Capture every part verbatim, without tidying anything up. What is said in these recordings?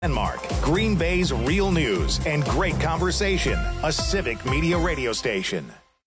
Landmark, Green Bay's real news and great conversation. A Civic Media radio station.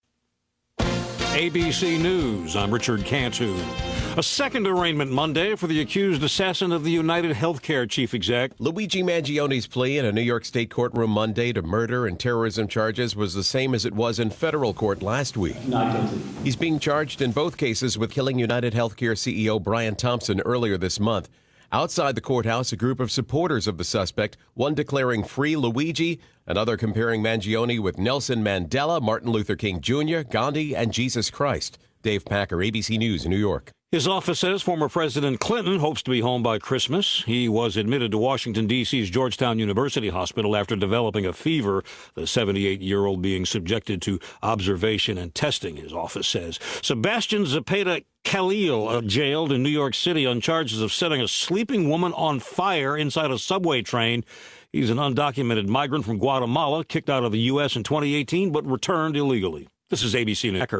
A B C News, I'm Richard Cantu. A second arraignment Monday for the accused assassin of the United Healthcare chief exec. Luigi Mangione's plea in a New York State courtroom Monday to murder and terrorism charges was the same as it was in federal court last week. Not guilty. He's being charged in both cases with killing United Healthcare C E O Brian Thompson earlier this month. Outside the courthouse, a group of supporters of the suspect, one declaring free Luigi, another comparing Mangione with Nelson Mandela, Martin Luther King Junior, Gandhi, and Jesus Christ. Dave Packer, A B C News, New York. His office says former President Clinton hopes to be home by Christmas. He was admitted to Washington, D C's Georgetown University Hospital after developing a fever, the seventy-eight-year-old being subjected to observation and testing, his office says. Sebastian Zepeda Khalil, uh, jailed in New York City on charges of setting a sleeping woman on fire inside a subway train. He's an undocumented migrant from Guatemala, kicked out of the U S in twenty eighteen, but returned illegally. This is A B C News.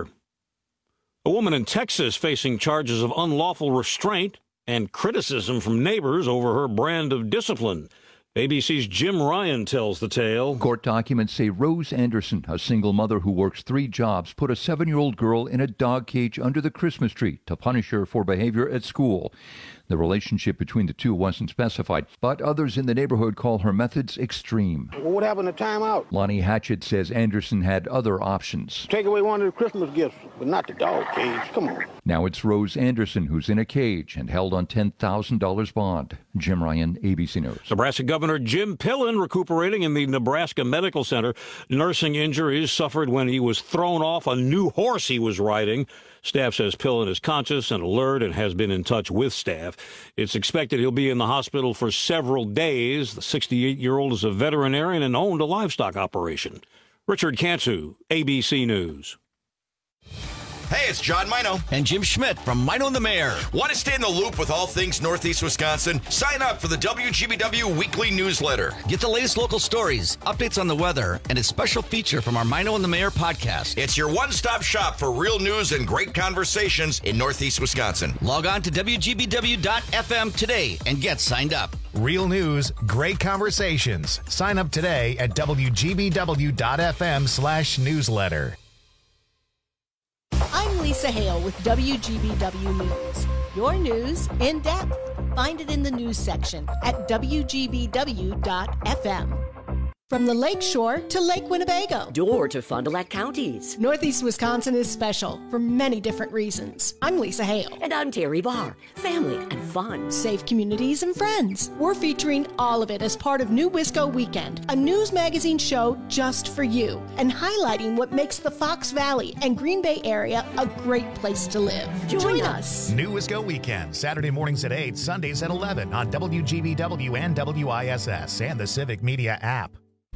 A woman in Texas facing charges of unlawful restraint and criticism from neighbors over her brand of discipline. A B C's Jim Ryan tells the tale. Court documents say Rose Anderson, a single mother who works three jobs, put a seven-year-old girl in a dog cage under the Christmas tree to punish her for behavior at school. The relationship between the two wasn't specified, but others in the neighborhood call her methods extreme. Well, what happened to time out? Lonnie Hatchett says Anderson had other options. Take away one of the Christmas gifts, but not the dog cage. Come on. Now it's Rose Anderson who's in a cage and held on ten thousand dollars bond. Jim Ryan, A B C News. Nebraska Governor Jim Pillen recuperating in the Nebraska Medical Center. Nursing injuries suffered when he was thrown off a new horse he was riding. Staff says Pillen is conscious and alert and has been in touch with staff. It's expected he'll be in the hospital for several days. The sixty-eight-year-old is a veterinarian and owned a livestock operation. Richard Cantu, A B C News. Hey, it's John Mino. And Jim Schmidt from Mino and the Mayor. Want to stay in the loop with all things Northeast Wisconsin? Sign up for the W G B W weekly newsletter. Get the latest local stories, updates on the weather, and a special feature from our Mino and the Mayor podcast. It's your one-stop shop for real news and great conversations in Northeast Wisconsin. Log on to W G B W dot F M today and get signed up. Real news, great conversations. Sign up today at W G B W dot F M slash newsletter. I'm Lisa Hale with W G B W News. Your news in depth. Find it in the news section at W G B W dot F M. From the Lake Shore to Lake Winnebago. Door to Fond du Lac counties. Northeast Wisconsin is special for many different reasons. I'm Lisa Hale. And I'm Terry Barr. Family and fun. Safe communities and friends. We're featuring all of it as part of New Wisco Weekend, a news magazine show just for you, and highlighting what makes the Fox Valley and Green Bay area a great place to live. Join, Join us. us. New Wisco Weekend, Saturday mornings at eight, Sundays at eleven on W G B W and W I S S and the Civic Media app.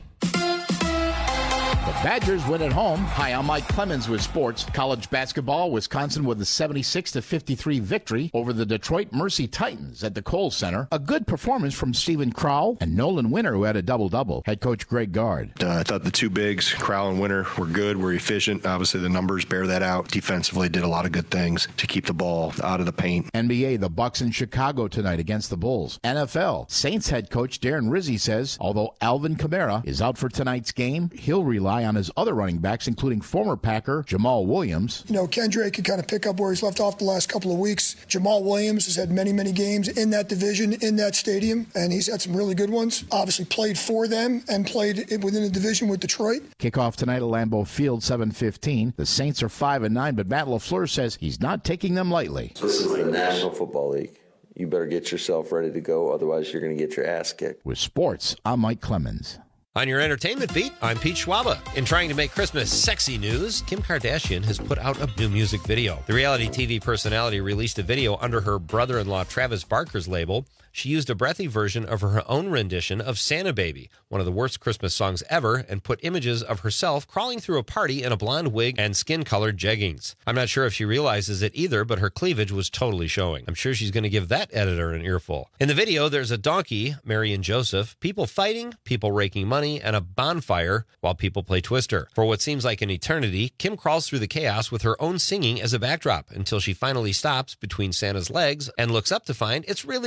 The Badgers win at home. Hi, I'm Mike Clemens with sports. College basketball, Wisconsin with a seventy-six to fifty-three victory over the Detroit Mercy Titans at the Kohl Center. A good performance from Stephen Crowell and Nolan Winter, who had a double-double. Head coach Greg Gard. Uh, I thought the two bigs, Crowell and Winter, were good, were efficient. Obviously, the numbers bear that out. Defensively, did a lot of good things to keep the ball out of the paint. N B A, the Bucks in Chicago tonight against the Bulls. N F L, Saints head coach Darren Rizzi says, although Alvin Kamara is out for tonight's game, he'll rely on his other running backs, including former Packer Jamal Williams. You know, Kendrick can kind of pick up where he's left off the last couple of weeks. Jamal Williams has had many, many games in that division, in that stadium, and he's had some really good ones. Obviously played for them and played within the division with Detroit. Kickoff tonight at Lambeau Field, seven fifteen. The Saints are five and nine, but Matt LaFleur says he's not taking them lightly. This is the National Football League. You better get yourself ready to go, otherwise you're going to get your ass kicked. With sports, I'm Mike Clemens. On your entertainment beat, I'm Pete Schwaba. In trying to make Christmas sexy news, Kim Kardashian has put out a new music video. The reality T V personality released a video under her brother-in-law Travis Barker's label. She used a breathy version of her own rendition of Santa Baby, one of the worst Christmas songs ever, and put images of herself crawling through a party in a blonde wig and skin-colored jeggings. I'm not sure if she realizes it either, but her cleavage was totally showing. I'm sure she's going to give that editor an earful. In the video, there's a donkey, Mary and Joseph, people fighting, people raking money, and a bonfire while people play Twister. For what seems like an eternity, Kim crawls through the chaos with her own singing as a backdrop until she finally stops between Santa's legs and looks up to find it's really Macaulay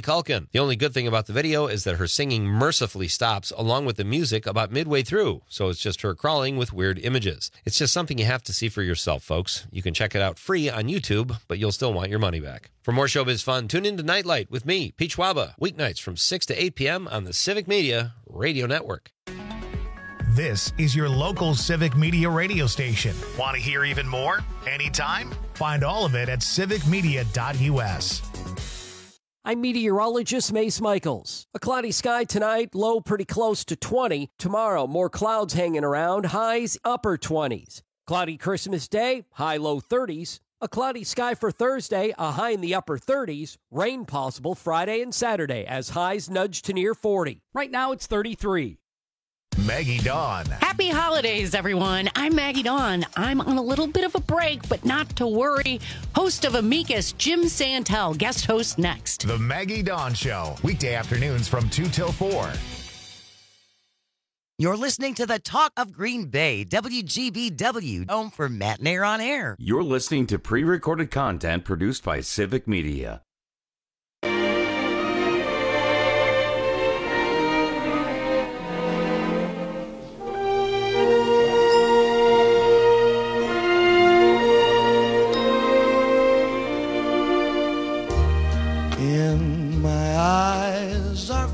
Culkin. The only good thing about the video is that her singing mercifully stops along with the music about midway through, so it's just her crawling with weird images. It's just something you have to see for yourself, folks. You can check it out free on YouTube, but you'll still want your money back. For more showbiz fun, tune in to Nightlight with me, Pete Schwaba, weeknights from six to eight p.m. on the Civic Media Radio Network. This is your local Civic Media radio station. Want to hear even more? Anytime? Find all of it at civic media dot u s. I'm meteorologist Mace Michaels. A cloudy sky tonight, low pretty close to twenty. Tomorrow, more clouds hanging around, highs upper twenties. Cloudy Christmas Day, high low thirties. A cloudy sky for Thursday, a high in the upper thirties. Rain possible Friday and Saturday as highs nudge to near forty. Right now it's thirty-three. Maggie Dawn. Happy holidays, everyone. I'm Maggie Dawn. I'm on a little bit of a break, but not to worry. Host of Amicus, Jim Santel, guest host next. The Maggie Dawn Show, weekday afternoons from two till four. You're listening to the Talk of Green Bay, W G B W, home for Matt Nair on Air. You're listening to pre-recorded content produced by Civic Media. In my eyes are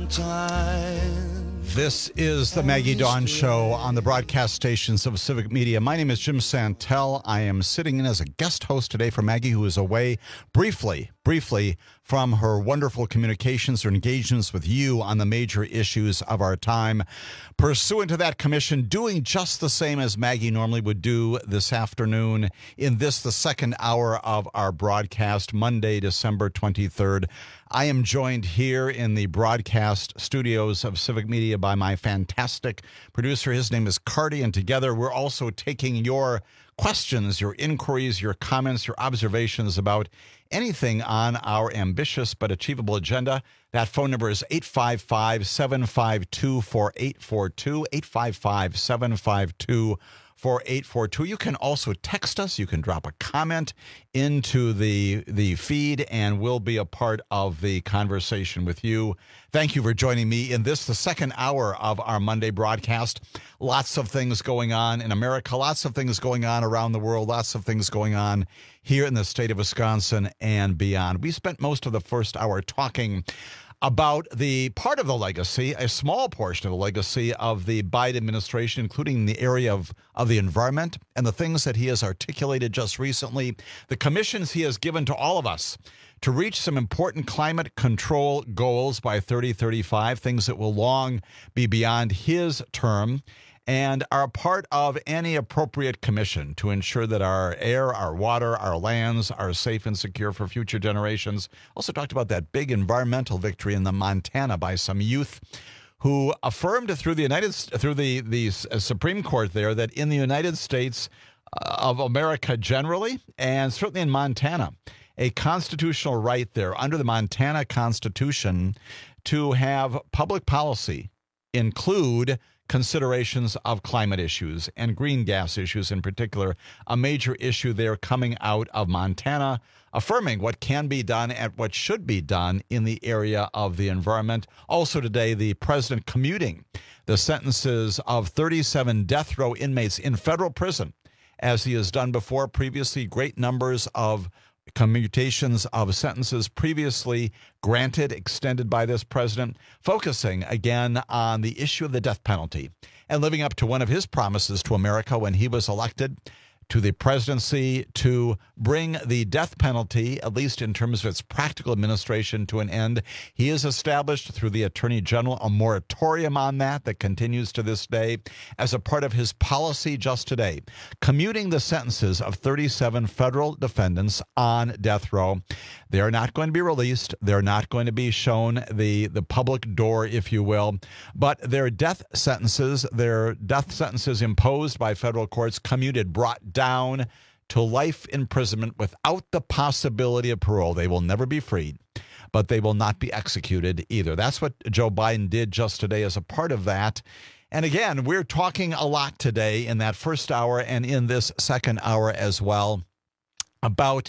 Valentine. This is the Maggie Dawn Show on the broadcast stations of Civic Media. My name is Jim Santel. I am sitting in as a guest host today for Maggie, who is away briefly, briefly from her wonderful communications or engagements with you on the major issues of our time. Pursuant to that commission, doing just the same as Maggie normally would do this afternoon in this, the second hour of our broadcast, Monday, December twenty-third. I am joined here in the broadcast studios of Civic Media by my fantastic producer. His name is Cardi, and together we're also taking your questions, your inquiries, your comments, your observations about anything on our ambitious but achievable agenda. That phone number is eight five five, seven five two, four eight four two, eight five five, seven five two, four eight four two. You can also text us. You can drop a comment into the the feed, and we'll be a part of the conversation with you. Thank you for joining me in this, the second hour of our Monday broadcast. Lots of things going on in America, lots of things going on around the world, lots of things going on here in the state of Wisconsin and beyond. We spent most of the first hour talking about the part of the legacy, a small portion of the legacy of the Biden administration, including the area of, of the environment and the things that he has articulated just recently, the commissions he has given to all of us to reach some important climate control goals by thirty thirty-five, things that will long be beyond his term, and are part of any appropriate commission to ensure that our air, our water, our lands are safe and secure for future generations. Also talked about that big environmental victory in the Montana by some youth who affirmed through the United through the the Supreme Court there that in the United States of America generally, and certainly in Montana, a constitutional right there under the Montana Constitution to have public policy include considerations of climate issues and green gas issues in particular, a major issue there coming out of Montana, affirming what can be done and what should be done in the area of the environment. Also today, the president commuting the sentences of thirty-seven death row inmates in federal prison, as he has done before. Previously, great numbers of commutations of sentences previously granted, extended by this president, focusing again on the issue of the death penalty and living up to one of his promises to America when he was elected to the presidency, to bring the death penalty, at least in terms of its practical administration, to an end. He has established through the Attorney General a moratorium on that that continues to this day as a part of his policy just today, commuting the sentences of thirty-seven federal defendants on death row. They are not going to be released. They're not going to be shown the, the public door, if you will, but their death sentences, their death sentences imposed by federal courts, commuted, brought down to life imprisonment without the possibility of parole. They will never be freed, but they will not be executed either. That's what Joe Biden did just today as a part of that. And again, we're talking a lot today in that first hour and in this second hour as well about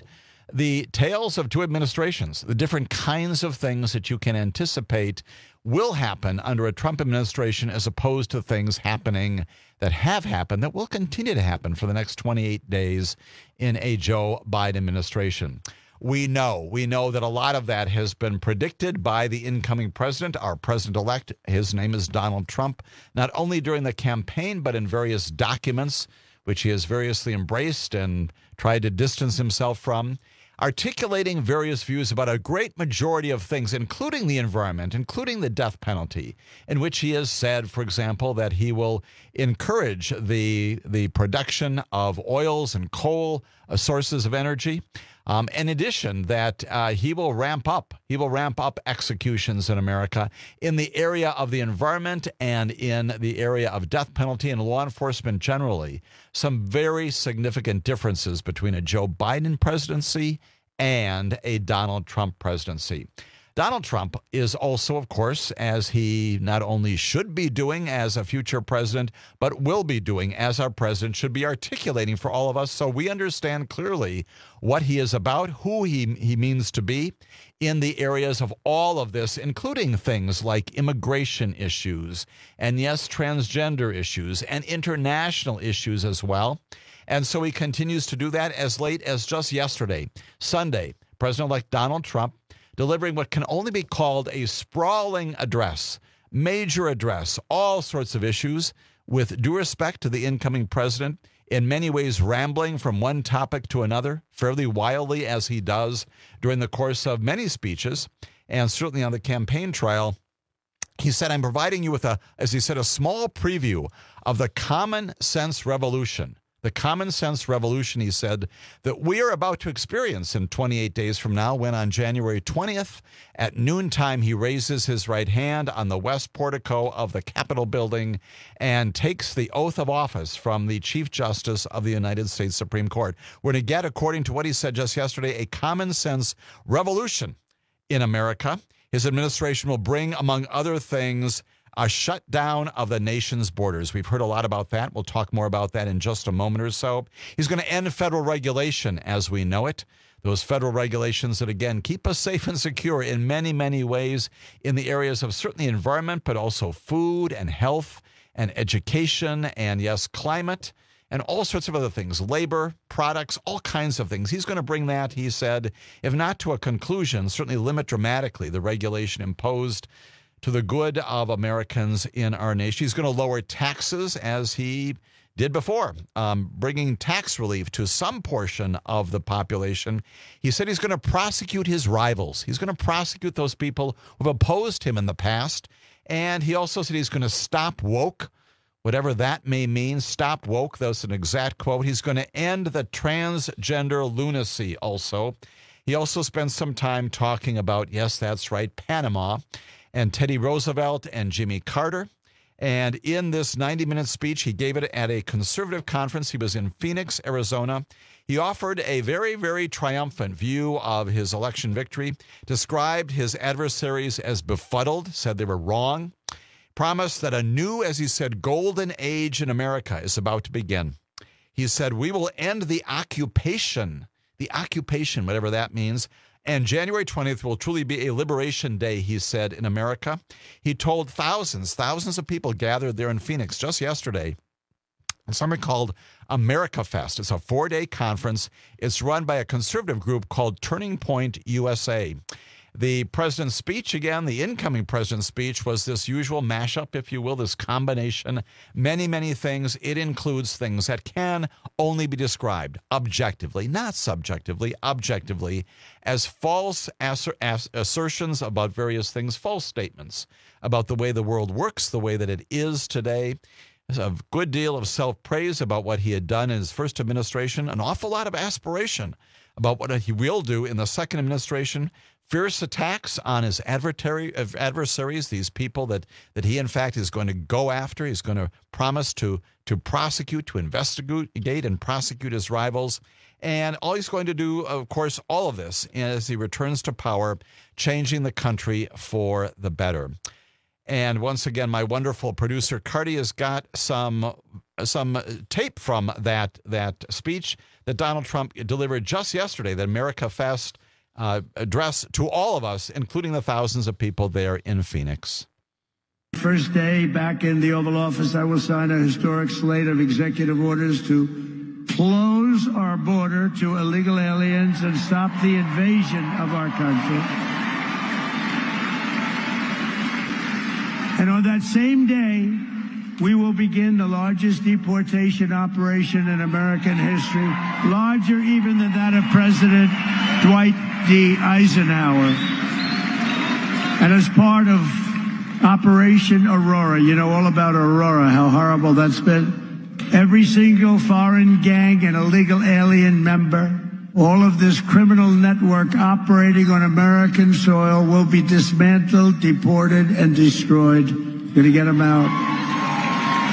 the tales of two administrations, the different kinds of things that you can anticipate will happen under a Trump administration as opposed to things happening that have happened that will continue to happen for the next twenty-eight days in a Joe Biden administration. We know, we know that a lot of that has been predicted by the incoming president, our president-elect. His name is Donald Trump, not only during the campaign, but in various documents, which he has variously embraced and tried to distance himself from, articulating various views about a great majority of things, including the environment, including the death penalty, in which he has said, for example, that he will encourage the, the production of oils and coal uh, sources of energy. Um, in addition, that uh, he will ramp up, he will ramp up executions in America in the area of the environment and in the area of death penalty and law enforcement generally. Some very significant differences between a Joe Biden presidency and a Donald Trump presidency. Donald Trump is also, of course, as he not only should be doing as a future president, but will be doing as our president, should be articulating for all of us so we understand clearly what he is about, who he, he means to be in the areas of all of this, including things like immigration issues and, yes, transgender issues and international issues as well. And so he continues to do that as late as just yesterday, Sunday. President-elect Donald Trump delivering what can only be called a sprawling address, major address, all sorts of issues, with due respect to the incoming president, in many ways rambling from one topic to another, fairly wildly as he does during the course of many speeches, and certainly on the campaign trail. He said, I'm providing you with a, as he said, a small preview of the common sense revolution. The common sense revolution, he said, that we are about to experience in twenty-eight days from now, when on January twentieth at noontime he raises his right hand on the west portico of the Capitol building and takes the oath of office from the Chief Justice of the United States Supreme Court. We're going to get, according to what he said just yesterday, a common sense revolution in America. His administration will bring, among other things, a shutdown of the nation's borders. We've heard a lot about that. We'll talk more about that in just a moment or so. He's going to end federal regulation as we know it. Those federal regulations that, again, keep us safe and secure in many, many ways in the areas of certainly environment, but also food and health and education and, yes, climate and all sorts of other things, labor, products, all kinds of things. He's going to bring that, he said, if not to a conclusion, certainly limit dramatically the regulation imposed to the good of Americans in our nation. He's going to lower taxes as he did before, um, bringing tax relief to some portion of the population. He said he's going to prosecute his rivals. He's going to prosecute those people who have opposed him in the past. And he also said he's going to stop woke, whatever that may mean. Stop woke, that's an exact quote. He's going to end the transgender lunacy also. He also spent some time talking about, yes, that's right, Panama, and Teddy Roosevelt and Jimmy Carter. And in this ninety-minute speech, he gave it at a conservative conference. He was in Phoenix, Arizona. He offered a very, very triumphant view of his election victory, described his adversaries as befuddled, said they were wrong, promised that a new, as he said, golden age in America is about to begin. He said, we will end the occupation, the occupation, whatever that means, and January twentieth will truly be a liberation day, he said, in America. He told thousands, thousands of people gathered there in Phoenix just yesterday. Something called America Fest. It's a four-day conference. It's run by a conservative group called Turning Point U S A. The president's speech, again, the incoming president's speech, was this usual mashup, if you will, this combination, many, many things. It includes things that can only be described objectively, not subjectively, objectively, as false asser- ass- assertions about various things, false statements about the way the world works, the way that it is today. A good deal of self-praise about what he had done in his first administration, an awful lot of aspiration about what he will do in the second administration. Fierce attacks on his adversaries, these people that, that he, in fact, is going to go after. He's going to promise to, to prosecute, to investigate and prosecute his rivals. And all he's going to do, of course, all of this as he returns to power, changing the country for the better. And once again, my wonderful producer, Cardi, has got some some tape from that that speech that Donald Trump delivered just yesterday, that America Fest uh, address to all of us, including the thousands of people there in Phoenix. First day back in the Oval Office, I will sign a historic slate of executive orders to close our border to illegal aliens and stop the invasion of our country. And on that same day, we will begin the largest deportation operation in American history, larger even than that of President Dwight D. Eisenhower. And as part of Operation Aurora, you know all about Aurora, how horrible that's been. Every single foreign gang and illegal alien member, all of this criminal network operating on American soil will be dismantled, deported, and destroyed. Going to get them out.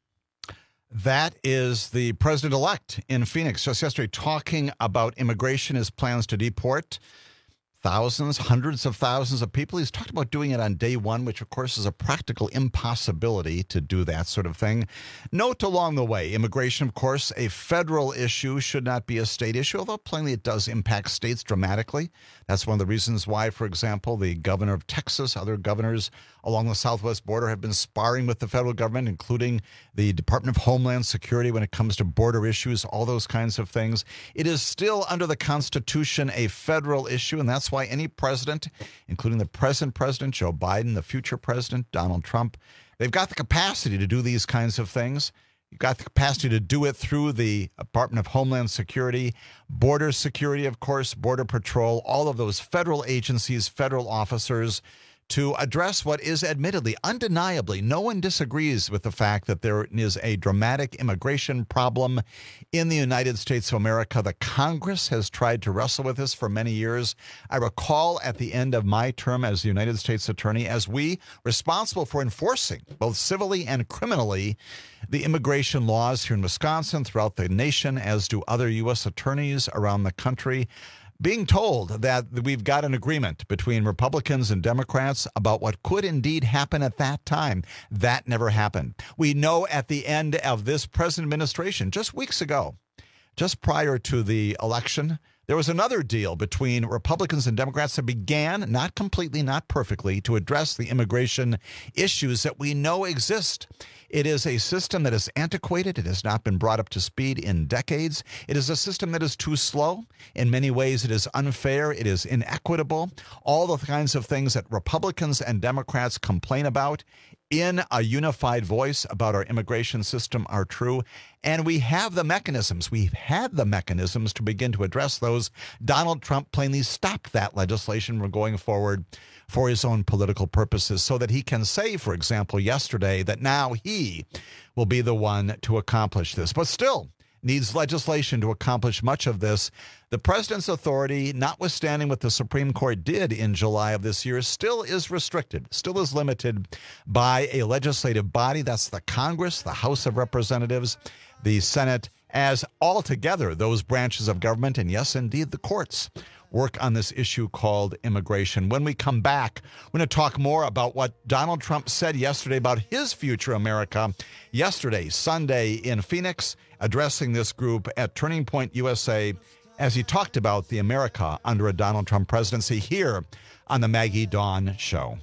That is the president-elect in Phoenix just yesterday talking about immigration, his plans to deport thousands, hundreds of thousands of people. He's talked about doing it on day one, which, of course, is a practical impossibility to do that sort of thing. Note along the way, immigration, of course, a federal issue, should not be a state issue, although plainly it does impact states dramatically. That's one of the reasons why, for example, the governor of Texas, other governors along the southwest border have been sparring with the federal government, including the Department of Homeland Security when it comes to border issues, all those kinds of things. It is still under the Constitution a federal issue, and that's why any president, including the present president, Joe Biden, the future president, Donald Trump, they've got the capacity to do these kinds of things. You've got the capacity to do it through the Department of Homeland Security, Border Security, of course, Border Patrol, all of those federal agencies, federal officers, to address what is admittedly, undeniably, no one disagrees with the fact that there is a dramatic immigration problem in the United States of America. The Congress has tried to wrestle with this for many years. I recall at the end of my term as the United States Attorney, as we, responsible for enforcing both civilly and criminally the immigration laws here in Wisconsin, throughout the nation, as do other U S attorneys around the country, being told that we've got an agreement between Republicans and Democrats about what could indeed happen at that time. That never happened. We know at the end of this present administration, just weeks ago, just prior to the election, there was another deal between Republicans and Democrats that began, not completely, not perfectly, to address the immigration issues that we know exist. It is a system that is antiquated. It has not been brought up to speed in decades. It is a system that is too slow. In many ways, it is unfair. It is inequitable. All the kinds of things that Republicans and Democrats complain about in a unified voice about our immigration system are true. And we have the mechanisms. We've had the mechanisms to begin to address those. Donald Trump plainly stopped that legislation from going forward for his own political purposes so that he can say, for example, yesterday that now he will be the one to accomplish this. But still needs legislation to accomplish much of this. The president's authority, notwithstanding what the Supreme Court did in July of this year, still is restricted, still is limited by a legislative body. That's the Congress, the House of Representatives, the Senate, as altogether those branches of government, and yes, indeed, the courts, work on this issue called immigration. When we come back, we're going to talk more about what Donald Trump said yesterday about his future America. Yesterday, Sunday, in Phoenix, addressing this group at Turning Point U S A as he talked about the America under a Donald Trump presidency here on the Maggie Dawn Show.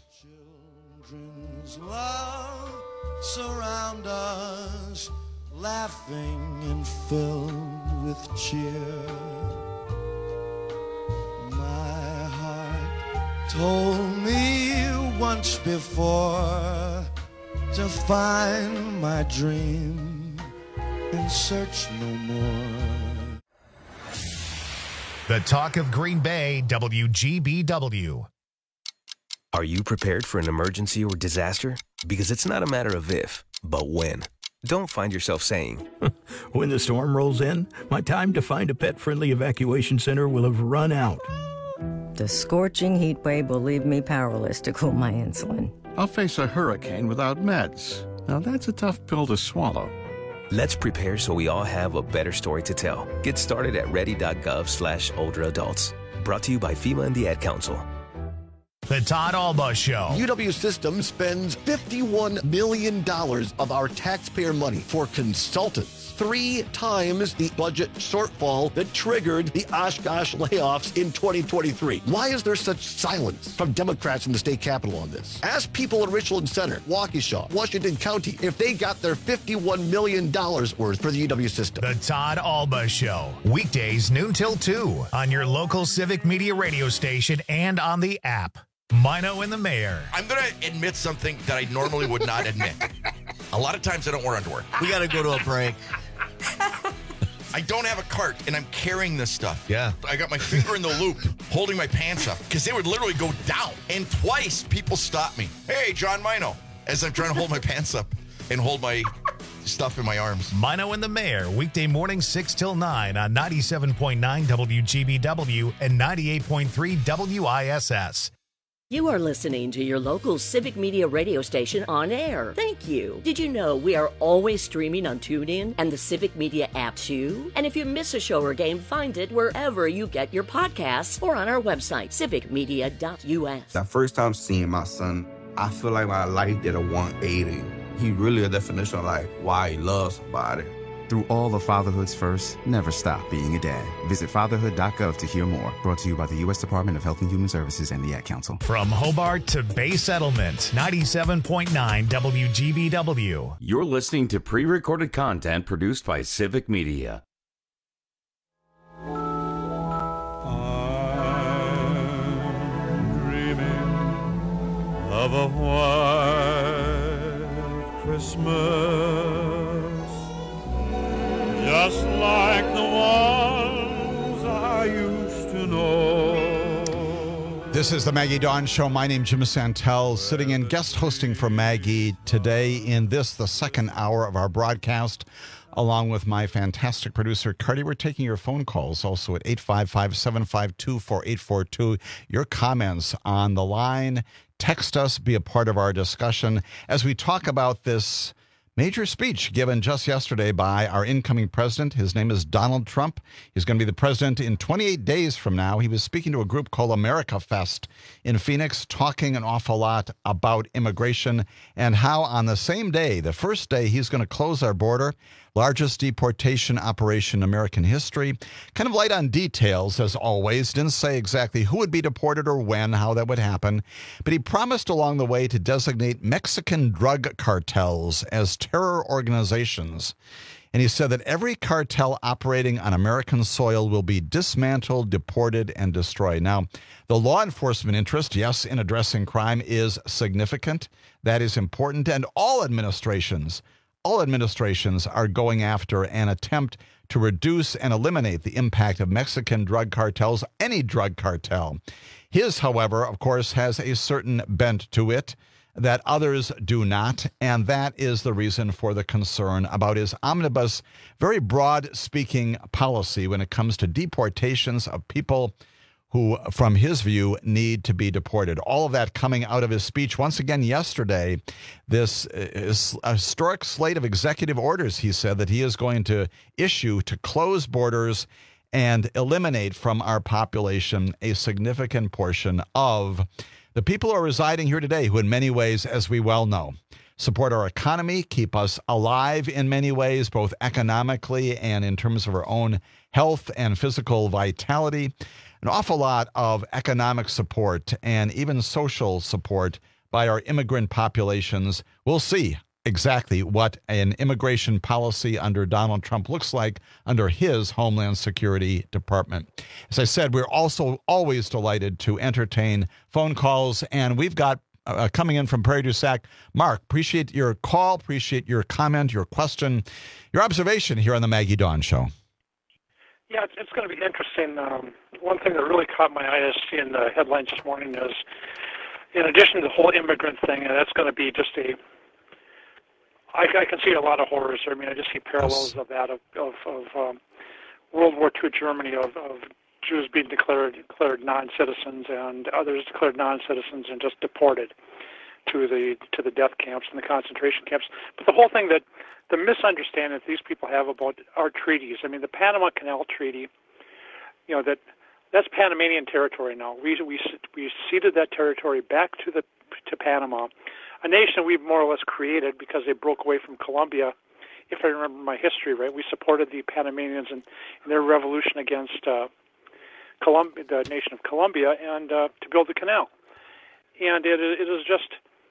Children's love surround us, laughing and filled with cheer. My heart told me once before to find my dream and search no more. The Talk of Green Bay, W G B W. Are you prepared for an emergency or disaster? Because it's not a matter of if, but when. Don't find yourself saying, when the storm rolls in, my time to find a pet-friendly evacuation center will have run out. The scorching heat wave will leave me powerless to cool my insulin. I'll face a hurricane without meds. Now that's a tough pill to swallow. Let's prepare so we all have a better story to tell. Get started at ready.gov slash older adults. Brought to you by FEMA and the Ad Council. The Todd Alba Show. U W Systems spends fifty-one million dollars of our taxpayer money for consultants, three times the budget shortfall that triggered the Oshkosh layoffs in twenty twenty-three. Why is there such silence from Democrats in the state capitol on this? Ask people in Richland Center, Waukesha, Washington County, if they got their fifty-one million dollars worth for the U W system. The Todd Alba Show. Weekdays noon till two on your local Civic Media radio station and on the app. Mino and the Mayor. I'm going to admit something that I normally would not admit. A lot of times I don't wear underwear. We got to go to a break. I don't have a cart, and I'm carrying this stuff. Yeah. I got my finger in the loop, holding my pants up, because they would literally go down. And twice, people stopped me. Hey, John Mino, as I'm trying to hold my pants up and hold my stuff in my arms. Mino and the Mayor, weekday mornings six till nine on ninety-seven point nine W G B W and ninety-eight point three W I S S. You are listening to your local Civic Media radio station on air. Thank you. Did you know we are always streaming on TuneIn and the Civic Media app too? And if you miss a show or game, find it wherever you get your podcasts or on our website, civic media dot U S. That first time seeing my son, I feel like my life did a one eighty. He really a definition of like why he loves somebody. Through all of fatherhood's first, never stop being a dad. Visit fatherhood dot gov to hear more. Brought to you by the U S Department of Health and Human Services and the Ad Council. From Hobart to Bay Settlement, ninety-seven point nine W G B W. You're listening to pre-recorded content produced by Civic Media. I'm dreaming of a white Christmas, just like the ones I used to know. This is the Maggie Dawn Show. My name's Jim Santel, sitting in guest hosting for Maggie today in this, the second hour of our broadcast, along with my fantastic producer, Cardi. We're taking your phone calls also at eight five five, seven five two, four eight four two. Your comments on the line. Text us, be a part of our discussion as we talk about this major speech given just yesterday by our incoming president. His name is Donald Trump. He's going to be the president in twenty-eight days from now. He was speaking to a group called America Fest in Phoenix, talking an awful lot about immigration and how on the same day, the first day, he's going to close our border. Largest deportation operation in American history. Kind of light on details, as always. Didn't say exactly who would be deported or when, how that would happen. But he promised along the way to designate Mexican drug cartels as terror organizations. And he said that every cartel operating on American soil will be dismantled, deported, and destroyed. Now, the law enforcement interest, yes, in addressing crime is significant. That is important. And all administrations All administrations are going after an attempt to reduce and eliminate the impact of Mexican drug cartels, any drug cartel. His, however, of course, has a certain bent to it that others do not, and that is the reason for the concern about his omnibus, very broad-speaking policy when it comes to deportations of people who, from his view, need to be deported. All of that coming out of his speech once again yesterday. This is a historic slate of executive orders, he said, that he is going to issue to close borders and eliminate from our population a significant portion of the people who are residing here today, who in many ways, as we well know, support our economy, keep us alive in many ways, both economically and in terms of our own health and physical vitality. An awful lot of economic support and even social support by our immigrant populations. We'll see exactly what an immigration policy under Donald Trump looks like under his Homeland Security Department. As I said, we're also always delighted to entertain phone calls, and we've got uh, coming in from Prairie du Sac. Mark, appreciate your call, appreciate your comment, your question, your observation here on the Maggie Dawn Show. Yeah, it's, it's going to be interesting. Um, one thing that really caught my eye is seeing the headlines this morning is, in addition to the whole immigrant thing, and that's going to be just a, I, I can see a lot of horrors. I mean, I just see parallels of that, of, of, of um, World War Two Germany, of, of Jews being declared declared non-citizens and others declared non-citizens and just deported to the to the death camps and the concentration camps. But the whole thing that the misunderstanding that these people have about our treaties. I mean, the Panama Canal Treaty, you know, that that's Panamanian territory now. We we we ceded that territory back to the to Panama, a nation we've more or less created because they broke away from Colombia. If I remember my history right, we supported the Panamanians in, in their revolution against uh, Colombia, the nation of Colombia, and uh, to build the canal. And it, it is just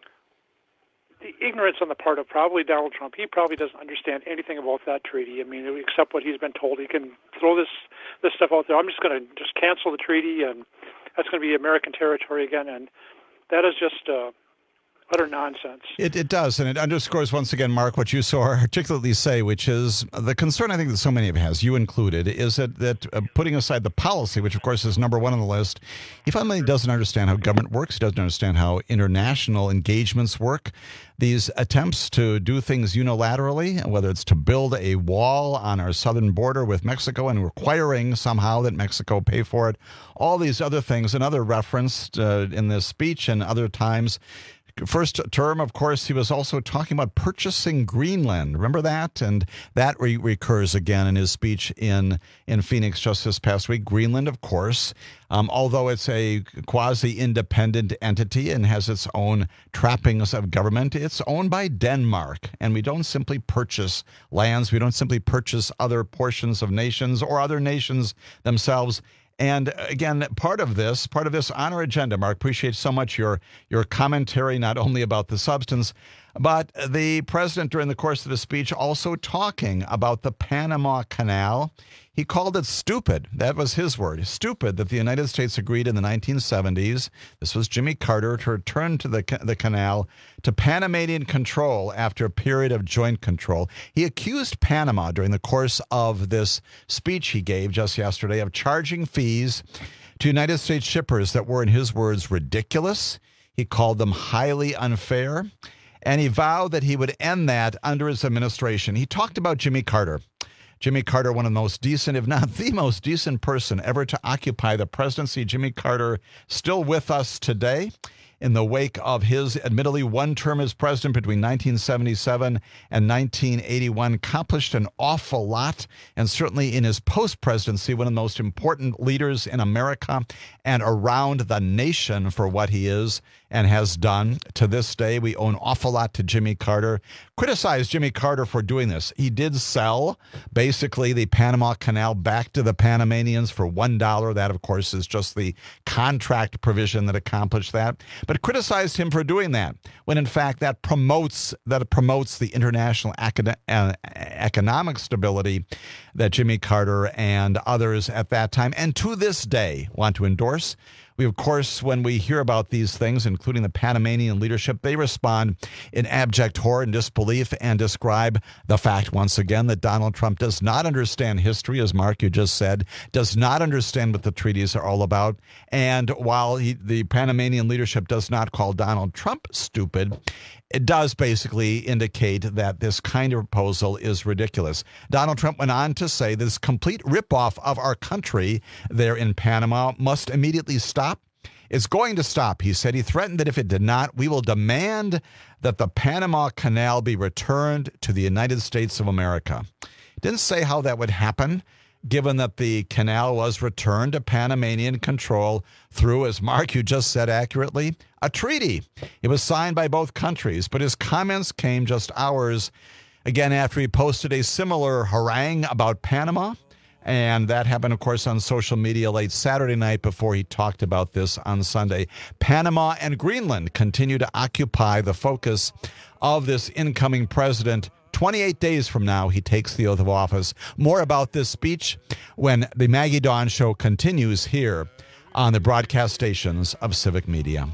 the ignorance on the part of probably Donald Trump. He probably doesn't understand anything about that treaty. I mean, except what he's been told. He can throw this this stuff out there. I'm just going to just cancel the treaty, and that's going to be American territory again. And that is just uh, utter nonsense. It, it does, and it underscores once again, Mark, what you so articulately say, which is the concern I think that so many of us has, you included, is that, that uh, putting aside the policy, which of course is number one on the list, he finally doesn't understand how government works. He doesn't understand how international engagements work. These attempts to do things unilaterally, whether it's to build a wall on our southern border with Mexico and requiring somehow that Mexico pay for it, all these other things, another referenced uh, in this speech and other times. First term, of course, he was also talking about purchasing Greenland. Remember that? And that re- recurs again in his speech in, in Phoenix just this past week. Greenland, of course, um, although it's a quasi-independent entity and has its own trappings of government, it's owned by Denmark. And we don't simply purchase lands. We don't simply purchase other portions of nations or other nations themselves. And again, part of this, part of this on our agenda, Mark, appreciate so much your your commentary, not only about the substance, but the president during the course of the speech also talking about the Panama Canal. He called it stupid. That was his word. Stupid that the United States agreed in the nineteen seventies, this was Jimmy Carter, to return to the, the canal to Panamanian control after a period of joint control. He accused Panama during the course of this speech he gave just yesterday of charging fees to United States shippers that were, in his words, ridiculous. He called them highly unfair, and he vowed that he would end that under his administration. He talked about Jimmy Carter. Jimmy Carter, one of the most decent, if not the most decent person ever to occupy the presidency. Jimmy Carter, still with us today in the wake of his admittedly one term as president between nineteen seventy-seven and nineteen eighty-one, accomplished an awful lot, and certainly in his post-presidency, one of the most important leaders in America and around the nation for what he is and has done. To this day, we owe an awful lot to Jimmy Carter. Criticized Jimmy Carter for doing this. He did sell basically the Panama Canal back to the Panamanians for one dollar. That, of course, is just the contract provision that accomplished that. But criticized him for doing that, when in fact that promotes that promotes the international acad- uh, economic stability that Jimmy Carter and others at that time and to this day want to endorse. We, of course, when we hear about these things, including the Panamanian leadership, they respond in abject horror and disbelief and describe the fact, once again, that Donald Trump does not understand history, as Mark, you just said, does not understand what the treaties are all about. And while he, the Panamanian leadership does not call Donald Trump stupid, it does basically indicate that this kind of proposal is ridiculous. Donald Trump went on to say this complete ripoff of our country there in Panama must immediately stop. It's going to stop, he said. He threatened that if it did not, we will demand that the Panama Canal be returned to the United States of America. Didn't say how that would happen, given that the canal was returned to Panamanian control through, as Mark, you just said accurately, a treaty. It was signed by both countries, but his comments came just hours, again, after he posted a similar harangue about Panama. And that happened, of course, on social media late Saturday night before he talked about this on Sunday. Panama and Greenland continue to occupy the focus of this incoming president. twenty-eight days from now, he takes the oath of office. More about this speech when the Maggie Dawn Show continues here on the broadcast stations of Civic Media.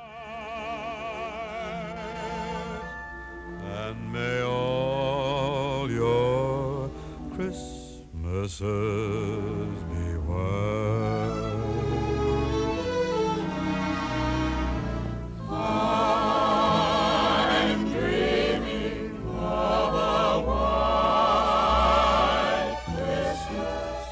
And may all your Christmases be well. I'm dreaming of a white Christmas,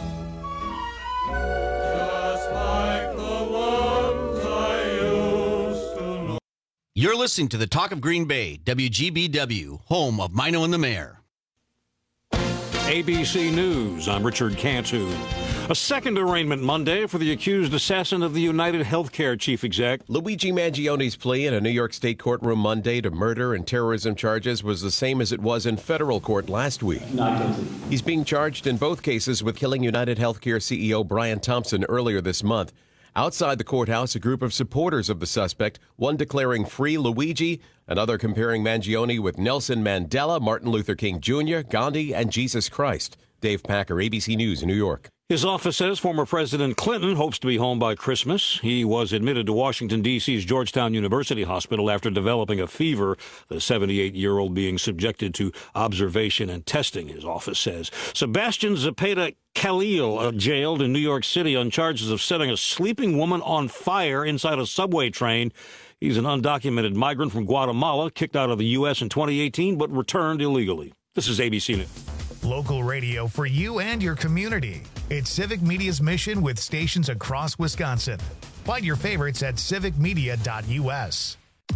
just like the ones I used to know. You're listening to the Talk of Green Bay, W G B W, home of Mino and the Mayor. A B C News, I'm Richard Cantu. A second arraignment Monday for the accused assassin of the United Healthcare chief exec. Luigi Mangione's plea in a New York State courtroom Monday to murder and terrorism charges was the same as it was in federal court last week. Not guilty. He's being charged in both cases with killing United Healthcare C E O Brian Thompson earlier this month. Outside the courthouse, a group of supporters of the suspect, one declaring free Luigi, another comparing Mangione with Nelson Mandela, Martin Luther King Junior, Gandhi, and Jesus Christ. Dave Packer, A B C News, New York. His office says former President Clinton hopes to be home by Christmas. He was admitted to Washington, D C's Georgetown University Hospital after developing a fever, the seventy-eight-year-old being subjected to observation and testing, his office says. Sebastian Zepeda Khalil, uh, jailed in New York City on charges of setting a sleeping woman on fire inside a subway train. He's an undocumented migrant from Guatemala, kicked out of the U S in twenty eighteen, but returned illegally. This is A B C News. Local radio for you and your community. It's Civic Media's mission with stations across Wisconsin. Find your favorites at civic media dot U S.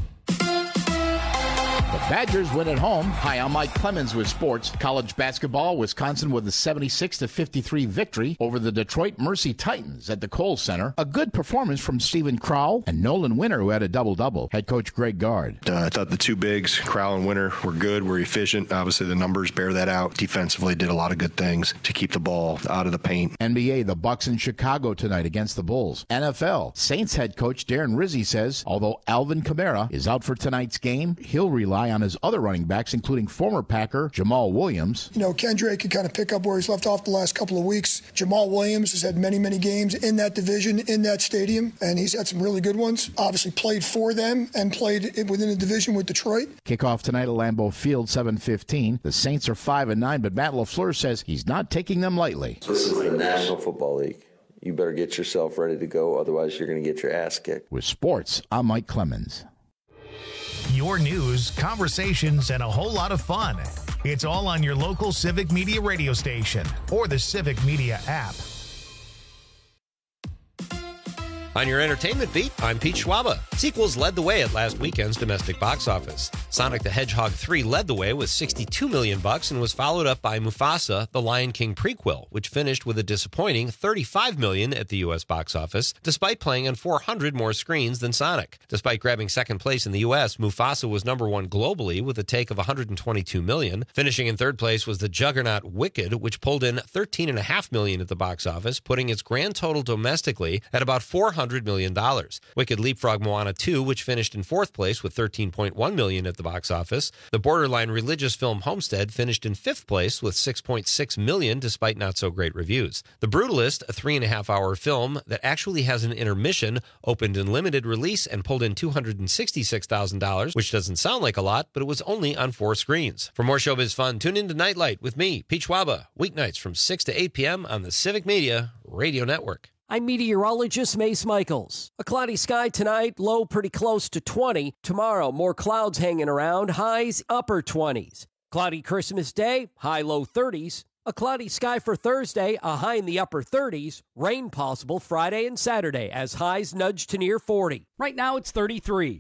The Badgers win at home. Hi, I'm Mike Clemens with sports. College basketball, Wisconsin with a seventy-six to fifty-three victory over the Detroit Mercy Titans at the Kohl Center. A good performance from Stephen Crowell and Nolan Winter, who had a double-double. Head coach Greg Gard. Uh, I thought the two bigs, Crowell and Winter, were good, were efficient. Obviously, the numbers bear that out. Defensively, did a lot of good things to keep the ball out of the paint. N B A, the Bucks in Chicago tonight against the Bulls. N F L, Saints head coach Darren Rizzi says, although Alvin Kamara is out for tonight's game, he'll rely on his other running backs, including former Packer Jamal Williams. You know, Kendrick can kind of pick up where he's left off the last couple of weeks. Jamal Williams has had many, many games in that division, in that stadium, and he's had some really good ones. Obviously played for them and played within the division with Detroit. Kickoff tonight at Lambeau Field, seven fifteen. The Saints are five and nine, but Matt LaFleur says he's not taking them lightly. This is the National Football League. You better get yourself ready to go, otherwise you're going to get your ass kicked. With sports, I'm Mike Clemens. Your news, conversations, and a whole lot of fun. It's all on your local Civic Media radio station or the Civic Media app. On your entertainment beat, I'm Pete Schwaba. Sequels led the way at last weekend's domestic box office. Sonic the Hedgehog three led the way with sixty-two million bucks and was followed up by Mufasa, the Lion King prequel, which finished with a disappointing thirty-five million at the U S box office, despite playing on four hundred more screens than Sonic. Despite grabbing second place in the U S, Mufasa was number one globally with a take of one hundred twenty-two million. Finishing in third place was the juggernaut Wicked, which pulled in thirteen point five million at the box office, putting its grand total domestically at about four hundred million dollars. Wicked leapfrogged Moana two, which finished in fourth place with thirteen point one million at the box office. The borderline religious film Homestead finished in fifth place with six point six million despite not so great reviews. The Brutalist, a three and a half hour film that actually has an intermission, opened in limited release and pulled in two hundred sixty-six thousand dollars, which doesn't sound like a lot, but it was only on four screens. For more showbiz fun, tune in to Nightlight with me, Pete Schwaba, weeknights from six to eight p.m. on the Civic Media Radio Network. I'm meteorologist Mace Michaels. A cloudy sky tonight, low pretty close to twenty. Tomorrow, more clouds hanging around, highs upper twenties. Cloudy Christmas Day, high low thirties. A cloudy sky for Thursday, a high in the upper thirties. Rain possible Friday and Saturday as highs nudge to near forty. Right now it's thirty-three.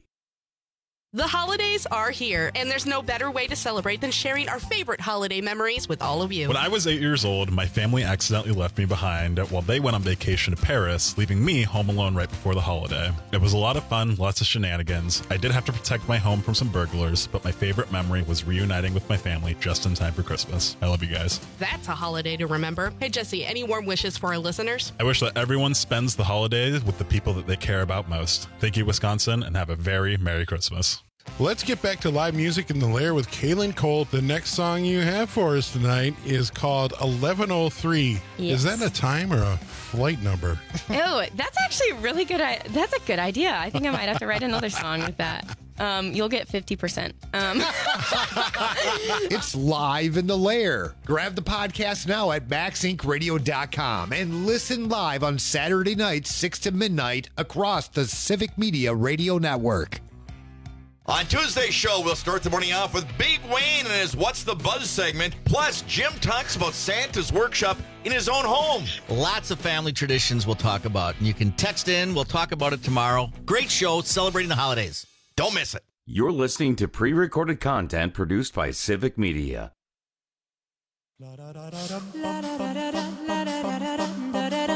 The holidays are here, and there's no better way to celebrate than sharing our favorite holiday memories with all of you. When I was eight years old, my family accidentally left me behind while they went on vacation to Paris, leaving me home alone right before the holiday. It was a lot of fun, lots of shenanigans. I did have to protect my home from some burglars, but my favorite memory was reuniting with my family just in time for Christmas. I love you guys. That's a holiday to remember. Hey, Jesse, any warm wishes for our listeners? I wish that everyone spends the holidays with the people that they care about most. Thank you, Wisconsin, and have a very Merry Christmas. Let's get back to live music in the Lair with Kaylin Colt. The next song you have for us tonight is called eleven oh three. Yes. Is that a time or a flight number? Oh, that's actually a really good. That's a good idea. I think I might have to write another song with that. Um, you'll get fifty percent. Um. It's live in the Lair. Grab the podcast now at max inc radio dot com and listen live on Saturday nights, six to midnight, across the Civic Media Radio Network. On Tuesday's show, we'll start the morning off with Big Wayne and his What's the Buzz segment. Plus, Jim talks about Santa's workshop in his own home. Lots of family traditions we'll talk about. And you can text in. We'll talk about it tomorrow. Great show celebrating the holidays. Don't miss it. You're listening to pre-recorded content produced by Civic Media. La da da da da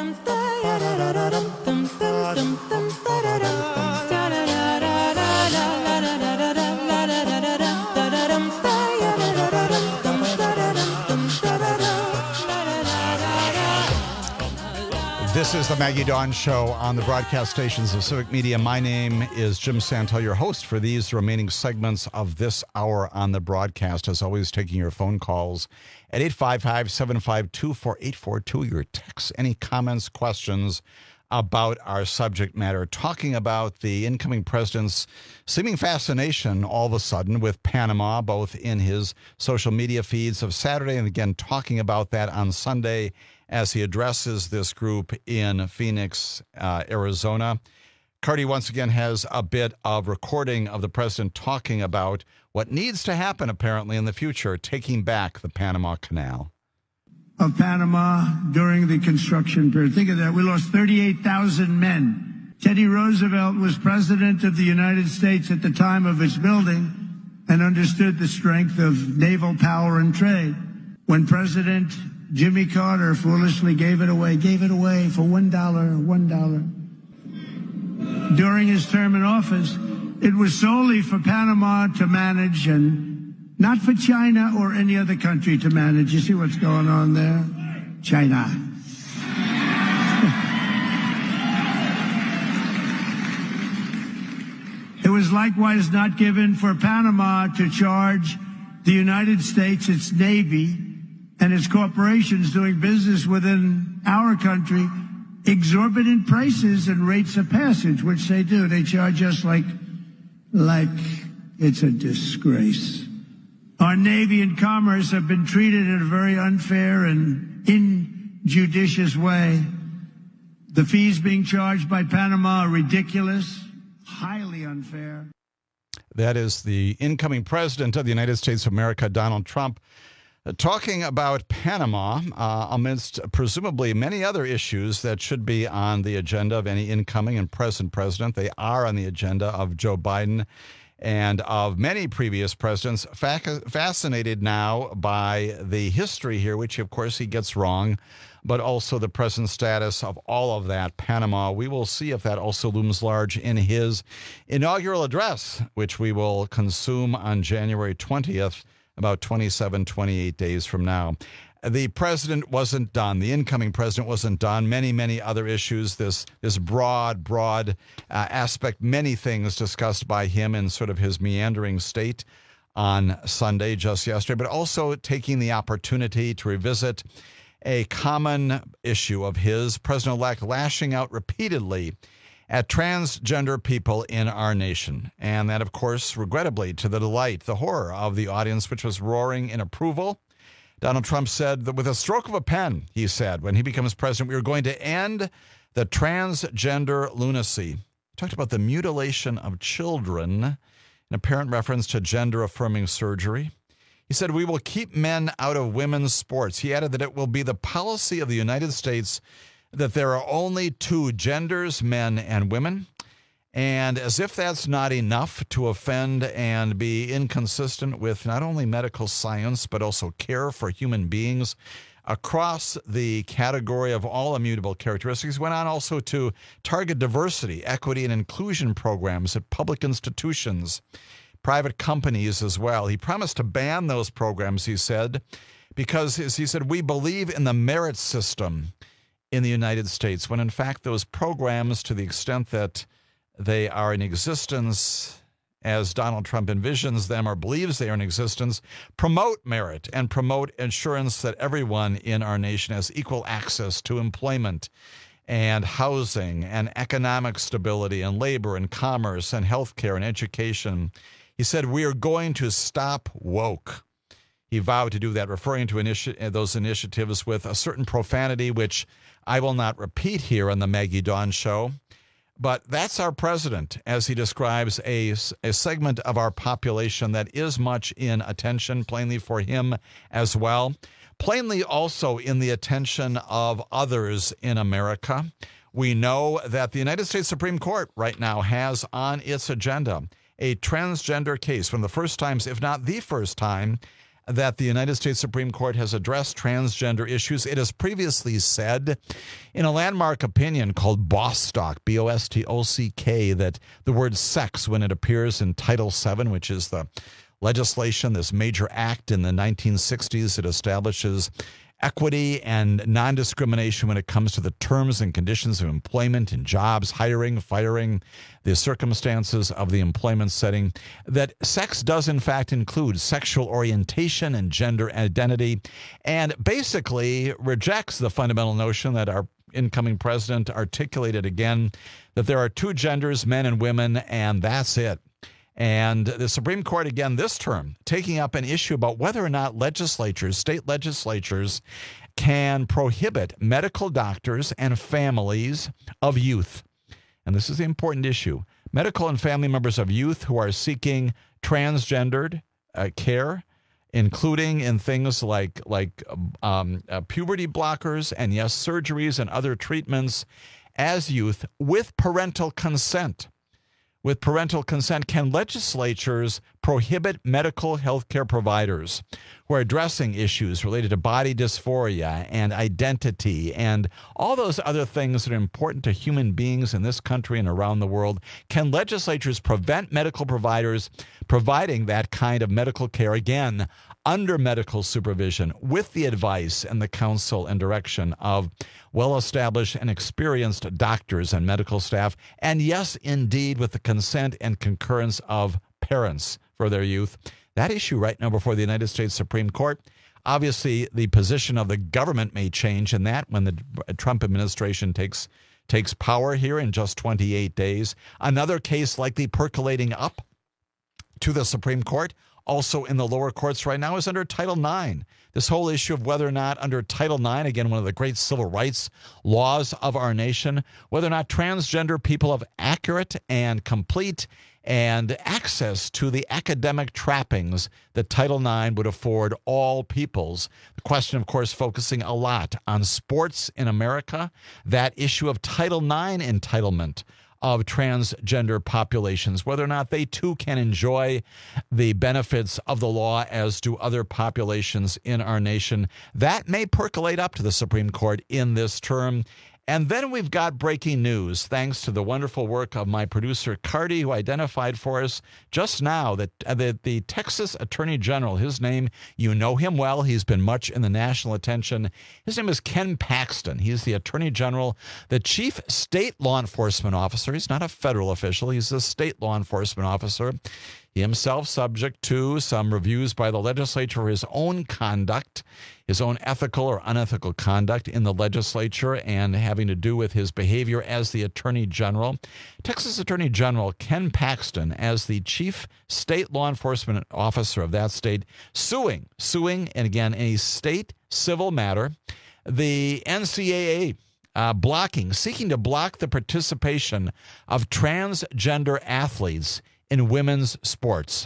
This is the Maggie Dawn Show on the broadcast stations of Civic Media. My name is Jim Santel, your host for these remaining segments of this hour on the broadcast. As always, taking your phone calls at eight five five, seven five two, four eight four two. Your texts, any comments, questions about our subject matter. Talking about the incoming president's seeming fascination all of a sudden with Panama, both in his social media feeds of Saturday and again talking about that on Sunday as he addresses this group in Phoenix, uh, Arizona. Cardi once again has a bit of recording of the president talking about what needs to happen apparently in the future, taking back the Panama Canal. Of Panama during the construction period. Think of that. We lost thirty-eight thousand men. Teddy Roosevelt was president of the United States at the time of its building and understood the strength of naval power and trade. When President Jimmy Carter foolishly gave it away, gave it away for one dollar, one dollar. During his term in office, it was solely for Panama to manage and not for China or any other country to manage. You see what's going on there? China. It was likewise not given for Panama to charge the United States, its Navy, and its corporations doing business within our country exorbitant prices and rates of passage, which they do. They charge us like, like it's a disgrace. Our Navy and Commerce have been treated in a very unfair and injudicious way. The fees being charged by Panama are ridiculous, highly unfair. That is the incoming president of the United States of America, Donald Trump, talking about Panama uh, amidst presumably many other issues that should be on the agenda of any incoming and present president. They are on the agenda of Joe Biden and of many previous presidents. Fac- fascinated now by the history here, which of course he gets wrong, but also the present status of all of that. Panama, we will see if that also looms large in his inaugural address, which we will consume on January twentieth. About twenty-seven, twenty-eight days from now. The president wasn't done. The incoming president wasn't done. Many, many other issues, this this broad, broad uh, aspect, many things discussed by him in sort of his meandering state on Sunday, just yesterday, but also taking the opportunity to revisit a common issue of his, President-elect lashing out repeatedly at transgender people in our nation. And that, of course, regrettably, to the delight, the horror of the audience, which was roaring in approval. Donald Trump said that with a stroke of a pen, he said, when he becomes president, we are going to end the transgender lunacy. He talked about the mutilation of children, an apparent reference to gender-affirming surgery. He said, we will keep men out of women's sports. He added that it will be the policy of the United States that there are only two genders, men and women. And as if that's not enough to offend and be inconsistent with not only medical science, but also care for human beings across the category of all immutable characteristics, went on also to target diversity, equity, and inclusion programs at public institutions, private companies as well. He promised to ban those programs, he said, because, as he said, we believe in the merit system in the United States, when in fact those programs, to the extent that they are in existence as Donald Trump envisions them or believes they are in existence, promote merit and promote assurance that everyone in our nation has equal access to employment and housing and economic stability and labor and commerce and healthcare and education. He said, we are going to stop woke. He vowed to do that, referring to initi- those initiatives with a certain profanity, which I will not repeat here on the Maggie Dawn Show. But that's our president, as he describes a, a segment of our population that is much in attention, plainly for him as well. Plainly also in the attention of others in America. We know that the United States Supreme Court right now has on its agenda a transgender case, one of the first times, if not the first time, that the United States Supreme Court has addressed transgender issues. It has previously said in a landmark opinion called Bostock, B O S T O C K, that the word sex, when it appears in Title seven, which is the legislation, this major act in the nineteen sixties that establishes equity and non-discrimination when it comes to the terms and conditions of employment and jobs, hiring, firing, the circumstances of the employment setting, that sex does in fact include sexual orientation and gender identity, and basically rejects the fundamental notion that our incoming president articulated again, that there are two genders, men and women, and that's it. And the Supreme Court, again, this term, taking up an issue about whether or not legislatures, state legislatures, can prohibit medical doctors and families of youth. And this is the important issue. Medical and family members of youth who are seeking transgendered uh, care, including in things like, like um, uh, puberty blockers and, yes, surgeries and other treatments as youth with parental consent. With parental consent, can legislatures prohibit medical health care providers who are addressing issues related to body dysphoria and identity and all those other things that are important to human beings in this country and around the world? Can legislatures prevent medical providers providing that kind of medical care, again, under medical supervision, with the advice and the counsel and direction of well-established and experienced doctors and medical staff, and yes, indeed, with the consent and concurrence of parents for their youth? That issue right now before the United States Supreme Court. Obviously, the position of the government may change in that when the Trump administration takes takes power here in just twenty-eight days. Another case likely percolating up to the Supreme Court, also in the lower courts right now, is under Title nine. This whole issue of whether or not under Title nine, again, one of the great civil rights laws of our nation, whether or not transgender people have accurate and complete and access to the academic trappings that Title nine would afford all peoples. The question, of course, focusing a lot on sports in America, that issue of Title nine entitlement of transgender populations, whether or not they too can enjoy the benefits of the law as do other populations in our nation. That may percolate up to the Supreme Court in this term. And then we've got breaking news, thanks to the wonderful work of my producer, Cardi, who identified for us just now that, uh, that the Texas Attorney General, his name, you know him well. He's been much in the national attention. His name is Ken Paxton. He's the Attorney General, the chief state law enforcement officer. He's not a federal official. He's a state law enforcement officer. He himself subject to some reviews by the legislature for his own conduct, his own ethical or unethical conduct in the legislature and having to do with his behavior as the Attorney General. Texas Attorney General Ken Paxton, as the chief state law enforcement officer of that state, suing, suing, and again, in a state civil matter, the N C double A. Uh, blocking, seeking to block the participation of transgender athletes in women's sports,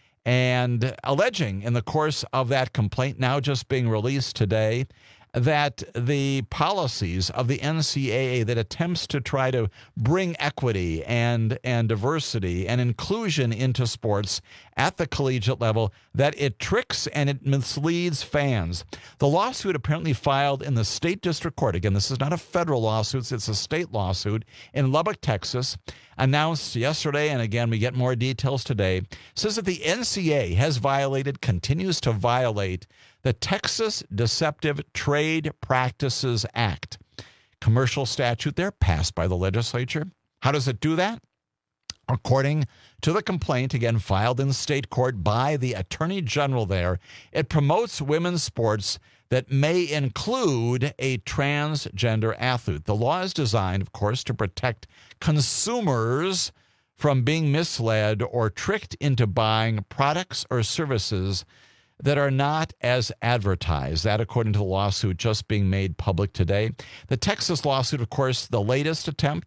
and alleging in the course of that complaint, now just being released today, that the policies of the N C double A that attempts to try to bring equity and, and diversity and inclusion into sports at the collegiate level, that it tricks and it misleads fans. The lawsuit apparently filed in the state district court, again, this is not a federal lawsuit, it's a state lawsuit in Lubbock, Texas, announced yesterday, and again, we get more details today, says that the N C double A has violated, continues to violate, the Texas Deceptive Trade Practices Act, commercial statute there passed by the legislature. How does it do that? According to the complaint, again, filed in state court by the Attorney General there, it promotes women's sports that may include a transgender athlete. The law is designed, of course, to protect consumers from being misled or tricked into buying products or services that are not as advertised. That, according to the lawsuit just being made public today. The Texas lawsuit, of course, the latest attempt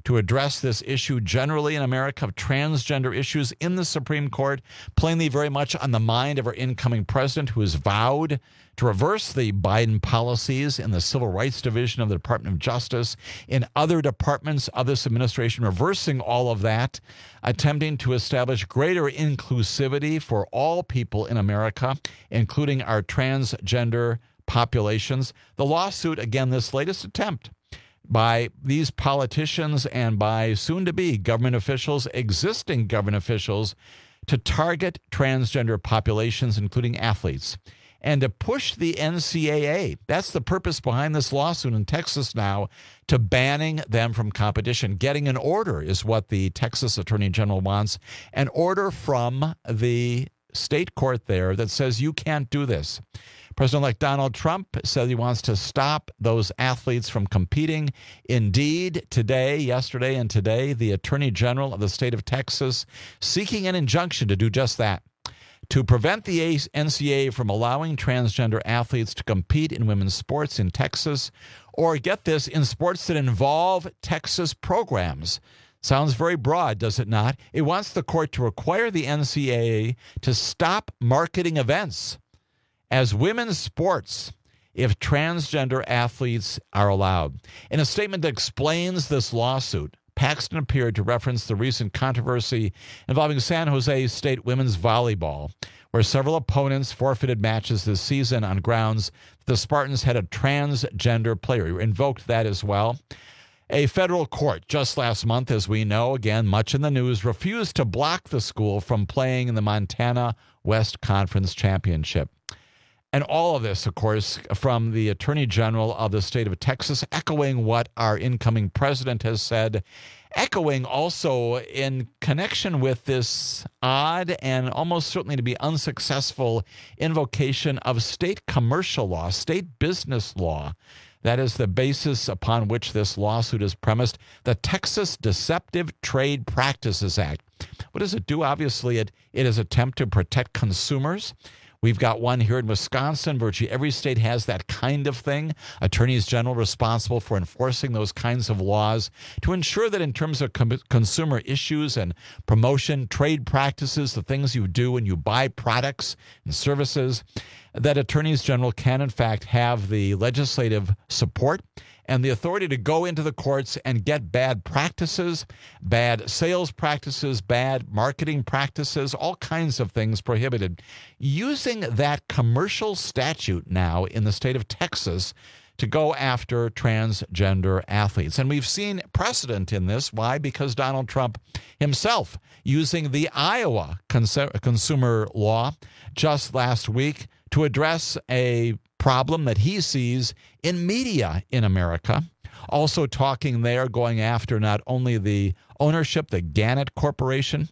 to address this issue generally in America of transgender issues in the Supreme Court, plainly very much on the mind of our incoming president, who has vowed to reverse the Biden policies in the Civil Rights Division of the Department of Justice, in other departments of this administration, reversing all of that, attempting to establish greater inclusivity for all people in America, including our transgender populations. The lawsuit, again, this latest attempt by these politicians and by soon-to-be government officials, existing government officials, to target transgender populations, including athletes, and to push the N C double A. That's the purpose behind this lawsuit in Texas now, to banning them from competition. Getting an order is what the Texas Attorney General wants, an order from the state court there that says you can't do this. President-elect Donald Trump said he wants to stop those athletes from competing. Indeed, today, yesterday and today, the Attorney General of the state of Texas seeking an injunction to do just that, to prevent the N C double A from allowing transgender athletes to compete in women's sports in Texas, or get this, in sports that involve Texas programs. Sounds very broad, does it not? It wants the court to require the N C double A to stop marketing events as women's sports if transgender athletes are allowed. In a statement that explains this lawsuit, Paxton appeared to reference the recent controversy involving San Jose State women's volleyball, where several opponents forfeited matches this season on grounds that the Spartans had a transgender player. He invoked that as well. A federal court just last month, as we know, again, much in the news, refused to block the school from playing in the Montana West Conference Championship. And all of this, of course, from the Attorney General of the state of Texas, echoing what our incoming president has said, echoing also in connection with this odd and almost certainly to be unsuccessful invocation of state commercial law, state business law. That is the basis upon which this lawsuit is premised, the Texas Deceptive Trade Practices Act. What does it do? Obviously, it, it is an attempt to protect consumers. We've got one here in Wisconsin. Virtually every state has that kind of thing. Attorneys general responsible for enforcing those kinds of laws to ensure that in terms of com- consumer issues and promotion, trade practices, the things you do when you buy products and services, that attorneys general can in fact have the legislative support and the authority to go into the courts and get bad practices, bad sales practices, bad marketing practices, all kinds of things prohibited. Using that commercial statute now in the state of Texas to go after transgender athletes. And we've seen precedent in this. Why? Because Donald Trump himself, using the Iowa cons- consumer law just last week to address a problem that he sees in media in America. Also talking there, going after not only the ownership, the Gannett Corporation,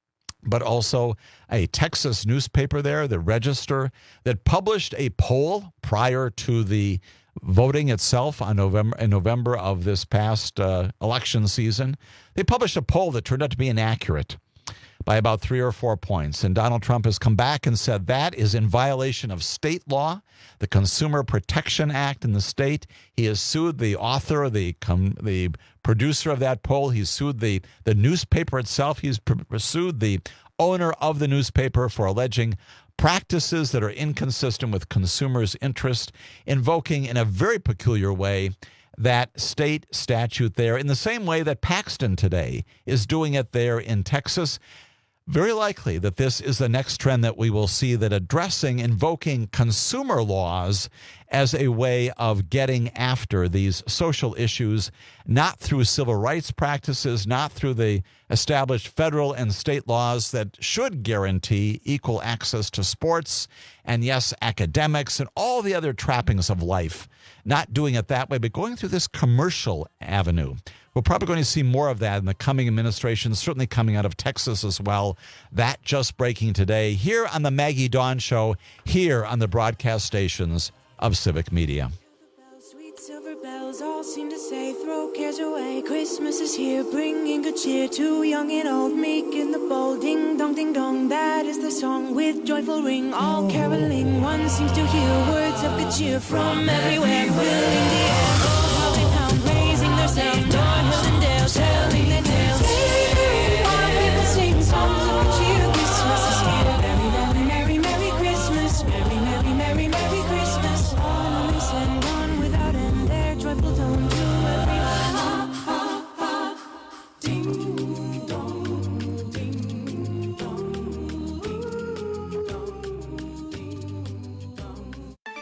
but also a Texas newspaper there, the Register, that published a poll prior to the voting itself on November in November of this past uh, election season. They published a poll that turned out to be inaccurate by about three or four points. And Donald Trump has come back and said that is in violation of state law, the Consumer Protection Act in the state. He has sued the author, the com- the producer of that poll. He's sued the, the newspaper itself. He's pr- sued the owner of the newspaper for alleging practices that are inconsistent with consumers' interest, invoking in a very peculiar way that state statute there in the same way that Paxton today is doing it there in Texas. Very likely that this is the next trend that we will see, that addressing, invoking consumer laws as a way of getting after these social issues, not through civil rights practices, not through the established federal and state laws that should guarantee equal access to sports and, yes, academics and all the other trappings of life. Not doing it that way, but going through this commercial avenue. We're probably going to see more of that in the coming administration, certainly coming out of Texas as well. That just breaking today here on the Maggie Dawn Show, here on the broadcast stations of Civic Media. Sweet silver bells all seem to say, throw cares away, Christmas is here, bringing good cheer to young and old, meek and the bold. Ding dong, ding dong, that is the song with joyful ring, all caroling. One seems to hear words of good cheer from everywhere, filling the air. Holly pound, raising their sound, o'er hill and dale, tell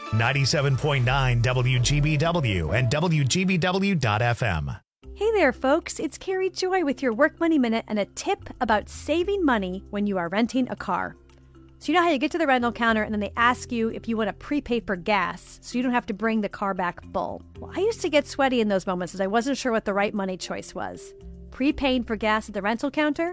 ninety-seven point nine W G B W and W G B W dot F M. Hey there, folks. It's Carrie Joy with your Work Money Minute and a tip about saving money when you are renting a car. So you know how you get to the rental counter and then they ask you if you want to prepay for gas so you don't have to bring the car back full. Well, I used to get sweaty in those moments as I wasn't sure what the right money choice was. Prepaying for gas at the rental counter?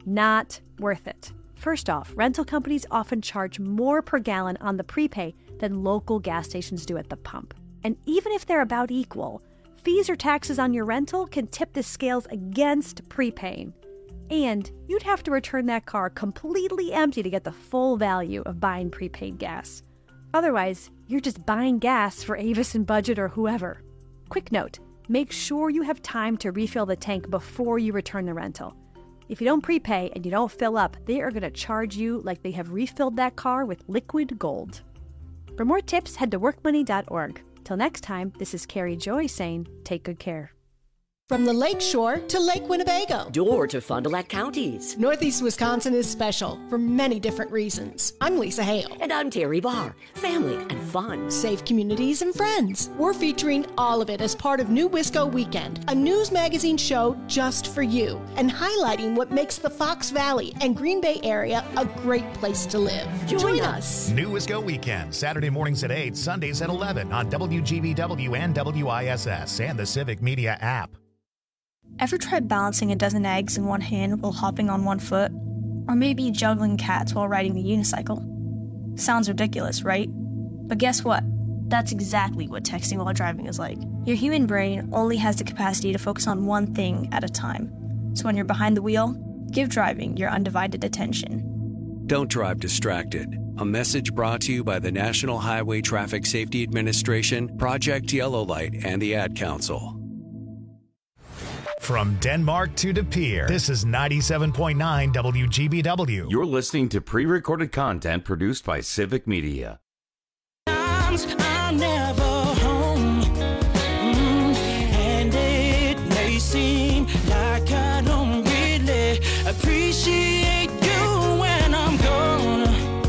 Not worth it. First off, rental companies often charge more per gallon on the prepay than local gas stations do at the pump. And even if they're about equal, fees or taxes on your rental can tip the scales against prepaying. And you'd have to return that car completely empty to get the full value of buying prepaid gas. Otherwise, you're just buying gas for Avis and Budget or whoever. Quick note, make sure you have time to refill the tank before you return the rental. If you don't prepay and you don't fill up, they are going to charge you like they have refilled that car with liquid gold. For more tips, head to work money dot org. Till next time, this is Carrie Joy saying, take good care. From the Lake Shore to Lake Winnebago. Door to Fond du Lac counties. Northeast Wisconsin is special for many different reasons. I'm Lisa Hale. And I'm Terry Barr. Family and fun. Safe communities and friends. We're featuring all of it as part of New Wisco Weekend, a news magazine show just for you, and highlighting what makes the Fox Valley and Green Bay area a great place to live. Join, Join us. us. New Wisco Weekend, Saturday mornings at eight, Sundays at eleven on W G B W and W I S S and the Civic Media app. Ever tried balancing a dozen eggs in one hand while hopping on one foot? Or maybe juggling cats while riding a unicycle? Sounds ridiculous, right? But guess what? That's exactly what texting while driving is like. Your human brain only has the capacity to focus on one thing at a time. So when you're behind the wheel, give driving your undivided attention. Don't drive distracted. A message brought to you by the National Highway Traffic Safety Administration, Project Yellow Light, and the Ad Council. From Denmark to De Pere, this is ninety-seven point nine W G B W. You're listening to pre-recorded content produced by Civic Media. I'm never home, mm, and it may seem like I don't really appreciate you when I'm gone.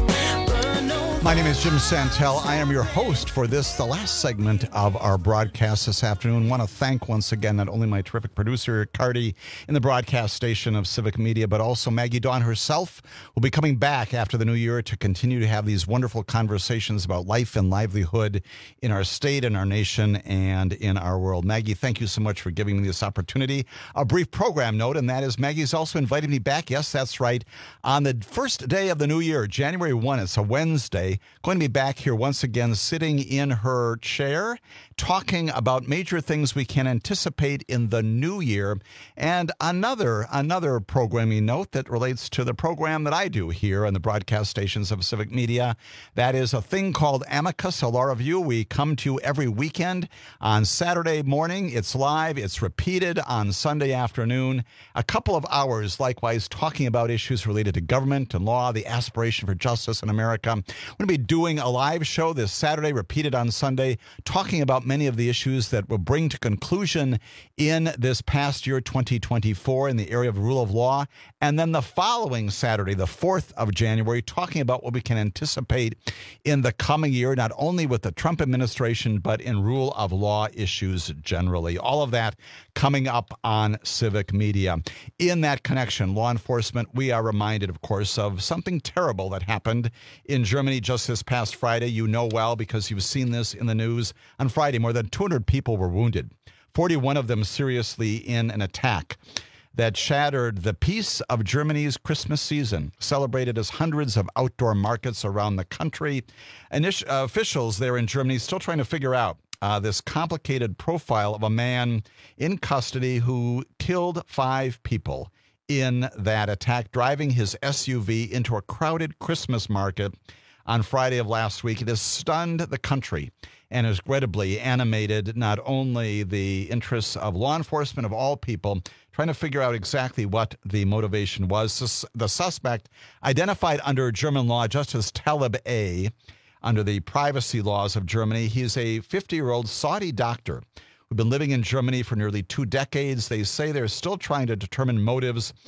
My name is Jim Santel. I am your host for this, the last segment of our broadcast this afternoon. I want to thank once again not only my terrific producer, Cardi, in the broadcast station of Civic Media, but also Maggie Dawn herself will be coming back after the new year to continue to have these wonderful conversations about life and livelihood in our state, in our nation, and in our world. Maggie, thank you so much for giving me this opportunity. A brief program note, and that is Maggie's also invited me back. Yes, that's right. On the first day of the new year, January first, it's a Wednesday, going to be back here once again, sitting in her chair, talking about major things we can anticipate in the new year. And another another programming note that relates to the program that I do here on the broadcast stations of Civic Media. That is a thing called Amicus, a law review. We come to you every weekend on Saturday morning. It's live. It's repeated on Sunday afternoon. A couple of hours, likewise, talking about issues related to government and law, the aspiration for justice in America. We're going to be doing a live show this Saturday, repeated on Sunday, talking about many of the issues that will bring to conclusion in this past year, twenty twenty-four, in the area of rule of law. And then the following Saturday, the fourth of January, talking about what we can anticipate in the coming year, not only with the Trump administration, but in rule of law issues generally. All of that coming up on Civic Media. In that connection, law enforcement, we are reminded, of course, of something terrible that happened in Germany just this past Friday. You know well because you've seen this in the news. On Friday, more than two hundred people were wounded, forty-one of them seriously in an attack that shattered the peace of Germany's Christmas season, celebrated as hundreds of outdoor markets around the country. Init- uh, officials there in Germany still trying to figure out uh, this complicated profile of a man in custody who killed five people in that attack, driving his S U V into a crowded Christmas market on Friday of last week. It has stunned the country and has regrettably animated not only the interests of law enforcement, of all people, trying to figure out exactly what the motivation was. The suspect, identified under German law just as Talib A, under the privacy laws of Germany, he's a fifty-year-old Saudi doctor who'd been living in Germany for nearly two decades. They say they're still trying to determine motives.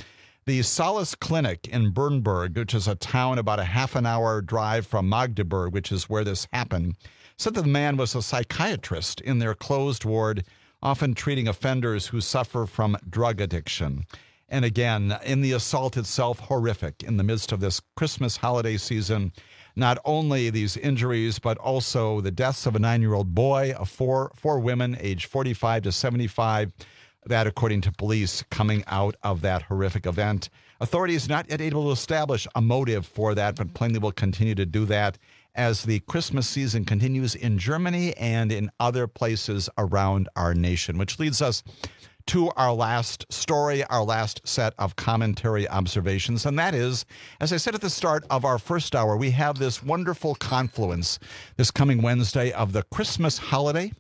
The Solace Clinic in Bernburg, which is a town about a half an hour drive from Magdeburg, which is where this happened, said that the man was a psychiatrist in their closed ward, often treating offenders who suffer from drug addiction. And again, in the assault itself, horrific in the midst of this Christmas holiday season. Not only these injuries, but also the deaths of a nine-year-old boy, of four four women aged forty-five to seventy-five. That, according to police, coming out of that horrific event. Authorities not yet able to establish a motive for that, but plainly will continue to do that as the Christmas season continues in Germany and in other places around our nation, which leads us to our last story, our last set of commentary observations. And that is, as I said at the start of our first hour, we have this wonderful confluence this coming Wednesday of the Christmas holiday,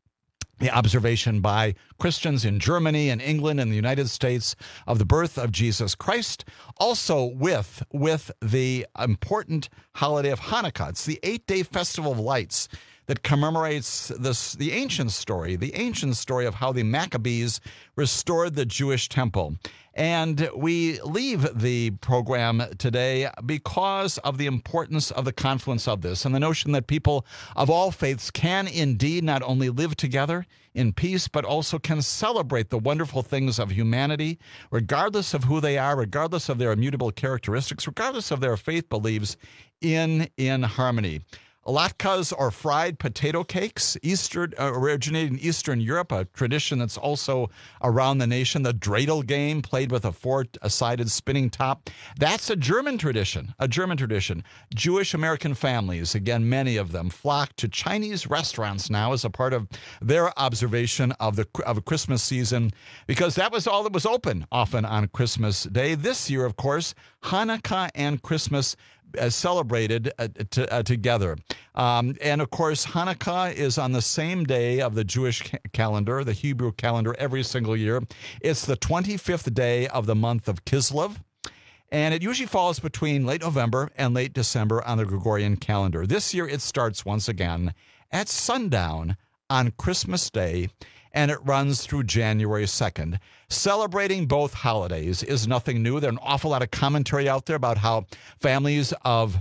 the observation by Christians in Germany and England and the United States of the birth of Jesus Christ, also with, with the important holiday of Hanukkah. It's the eight-day festival of lights that commemorates this, the ancient story, the ancient story of how the Maccabees restored the Jewish temple. And we leave the program today because of the importance of the confluence of this and the notion that people of all faiths can indeed not only live together in peace, but also can celebrate the wonderful things of humanity, regardless of who they are, regardless of their immutable characteristics, regardless of their faith beliefs, in, in harmony. Latkes, or fried potato cakes, Easter, uh, originated in Eastern Europe, a tradition that's also around the nation. The dreidel game, played with a four-sided spinning top, that's a German tradition, a German tradition. Jewish American families, again, many of them, flock to Chinese restaurants now as a part of their observation of the of a Christmas season, because that was all that was open often on Christmas Day. This year, of course, Hanukkah and Christmas Uh, celebrated uh, t- uh, together. Um, and of course, Hanukkah is on the same day of the Jewish ca- calendar, the Hebrew calendar, every single year. It's the twenty-fifth day of the month of Kislev, and it usually falls between late November and late December on the Gregorian calendar. This year, it starts once again at sundown on Christmas Day, and it runs through January second. Celebrating both holidays is nothing new. There's an awful lot of commentary out there about how families of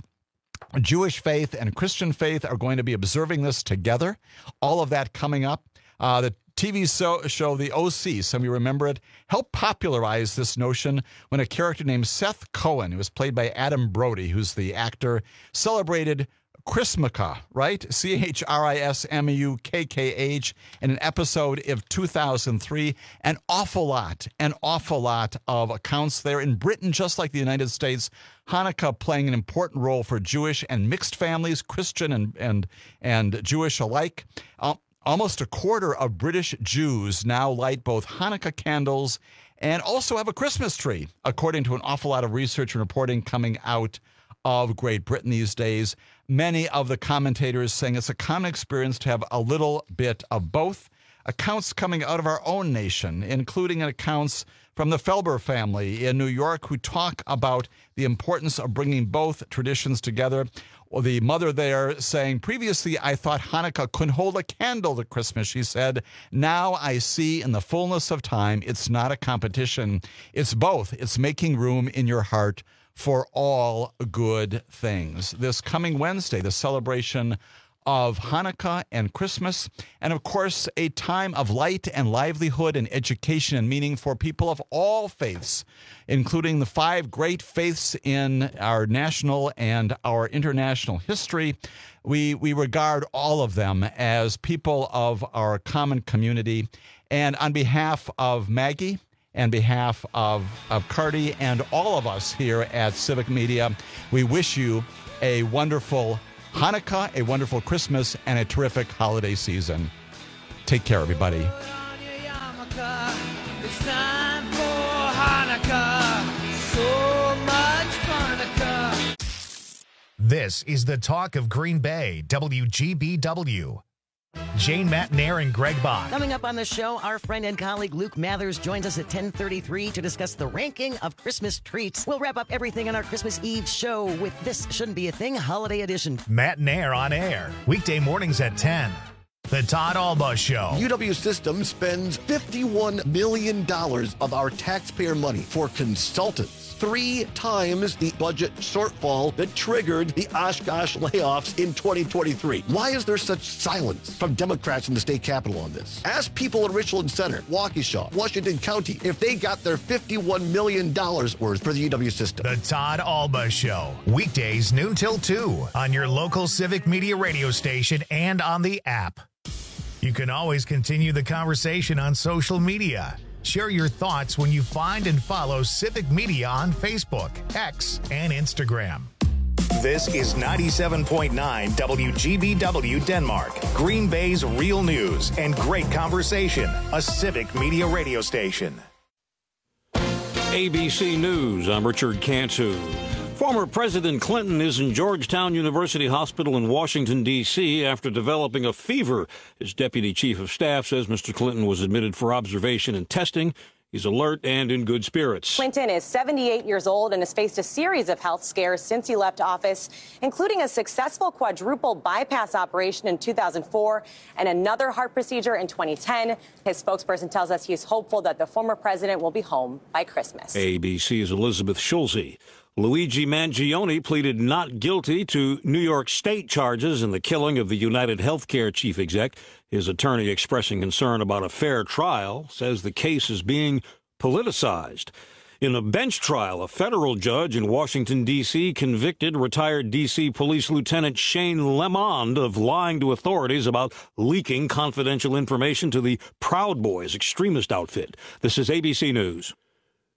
Jewish faith and Christian faith are going to be observing this together. All of that coming up. Uh, the T V show, show The O C, some of you remember it, helped popularize this notion when a character named Seth Cohen, who was played by Adam Brody, who's the actor, celebrated Chrismukkah, right? C H R I S M U K K H, in an episode of two thousand three. An awful lot, an awful lot of accounts there. In Britain, just like the United States, Hanukkah playing an important role for Jewish and mixed families, Christian and and, and Jewish alike. Uh, almost a quarter of British Jews now light both Hanukkah candles and also have a Christmas tree, according to an awful lot of research and reporting coming out of Great Britain these days. Many of the commentators saying it's a common experience to have a little bit of both. Accounts coming out of our own nation, including accounts from the Felber family in New York, who talk about the importance of bringing both traditions together. Well, the mother there saying, previously I thought Hanukkah couldn't hold a candle to Christmas, she said. Now I see in the fullness of time, it's not a competition. It's both. It's making room in your heart for all good things. This coming Wednesday, the celebration of Hanukkah and Christmas, and of course, a time of light and livelihood and education and meaning for people of all faiths, including the five great faiths in our national and our international history. We, we regard all of them as people of our common community. And on behalf of Maggie, on behalf of, of Cardi and all of us here at Civic Media, we wish you a wonderful Hanukkah, a wonderful Christmas, and a terrific holiday season. Take care, everybody. It's time for Hanukkah. So much Hanukkah. This is the talk of Green Bay, W G B W. Jane Matnair and Greg Bach. Coming up on the show, our friend and colleague Luke Mathers joins us at ten thirty-three to discuss the ranking of Christmas treats. We'll wrap up everything on our Christmas Eve show with This Shouldn't Be a Thing Holiday Edition. Matnair on air, weekday mornings at ten. The Todd Alba Show. U W System spends fifty-one million dollars of our taxpayer money for consultants. Three times the budget shortfall that triggered the Oshkosh layoffs in twenty twenty-three. Why is there such silence from Democrats in the state capitol on this? Ask people in Richland Center, Waukesha, Washington County if they got their fifty-one million dollars worth for the U W System. The Todd Alba Show. Weekdays noon till two on your local Civic Media radio station and on the app. You can always continue the conversation on social media. Share your thoughts when you find and follow Civic Media on Facebook, X, and Instagram. This is ninety-seven point nine W G B W Denmark, Green Bay's real news and great conversation, a Civic Media radio station. A B C News, I'm Richard Cantu. Former President Clinton is in Georgetown University Hospital in Washington, D C after developing a fever. His deputy chief of staff says Mister Clinton was admitted for observation and testing. He's alert and in good spirits. Clinton is seventy-eight years old and has faced a series of health scares since he left office, including a successful quadruple bypass operation in two thousand four and another heart procedure in twenty ten. His spokesperson tells us he is hopeful that the former president will be home by Christmas. A B C's Elizabeth Schulze. Luigi Mangione pleaded not guilty to New York State charges in the killing of the United Healthcare chief exec. His attorney, expressing concern about a fair trial, says the case is being politicized. In a bench trial, a federal judge in Washington, D C convicted retired D C Police Lieutenant Shane Lemond of lying to authorities about leaking confidential information to the Proud Boys extremist outfit. This is A B C News.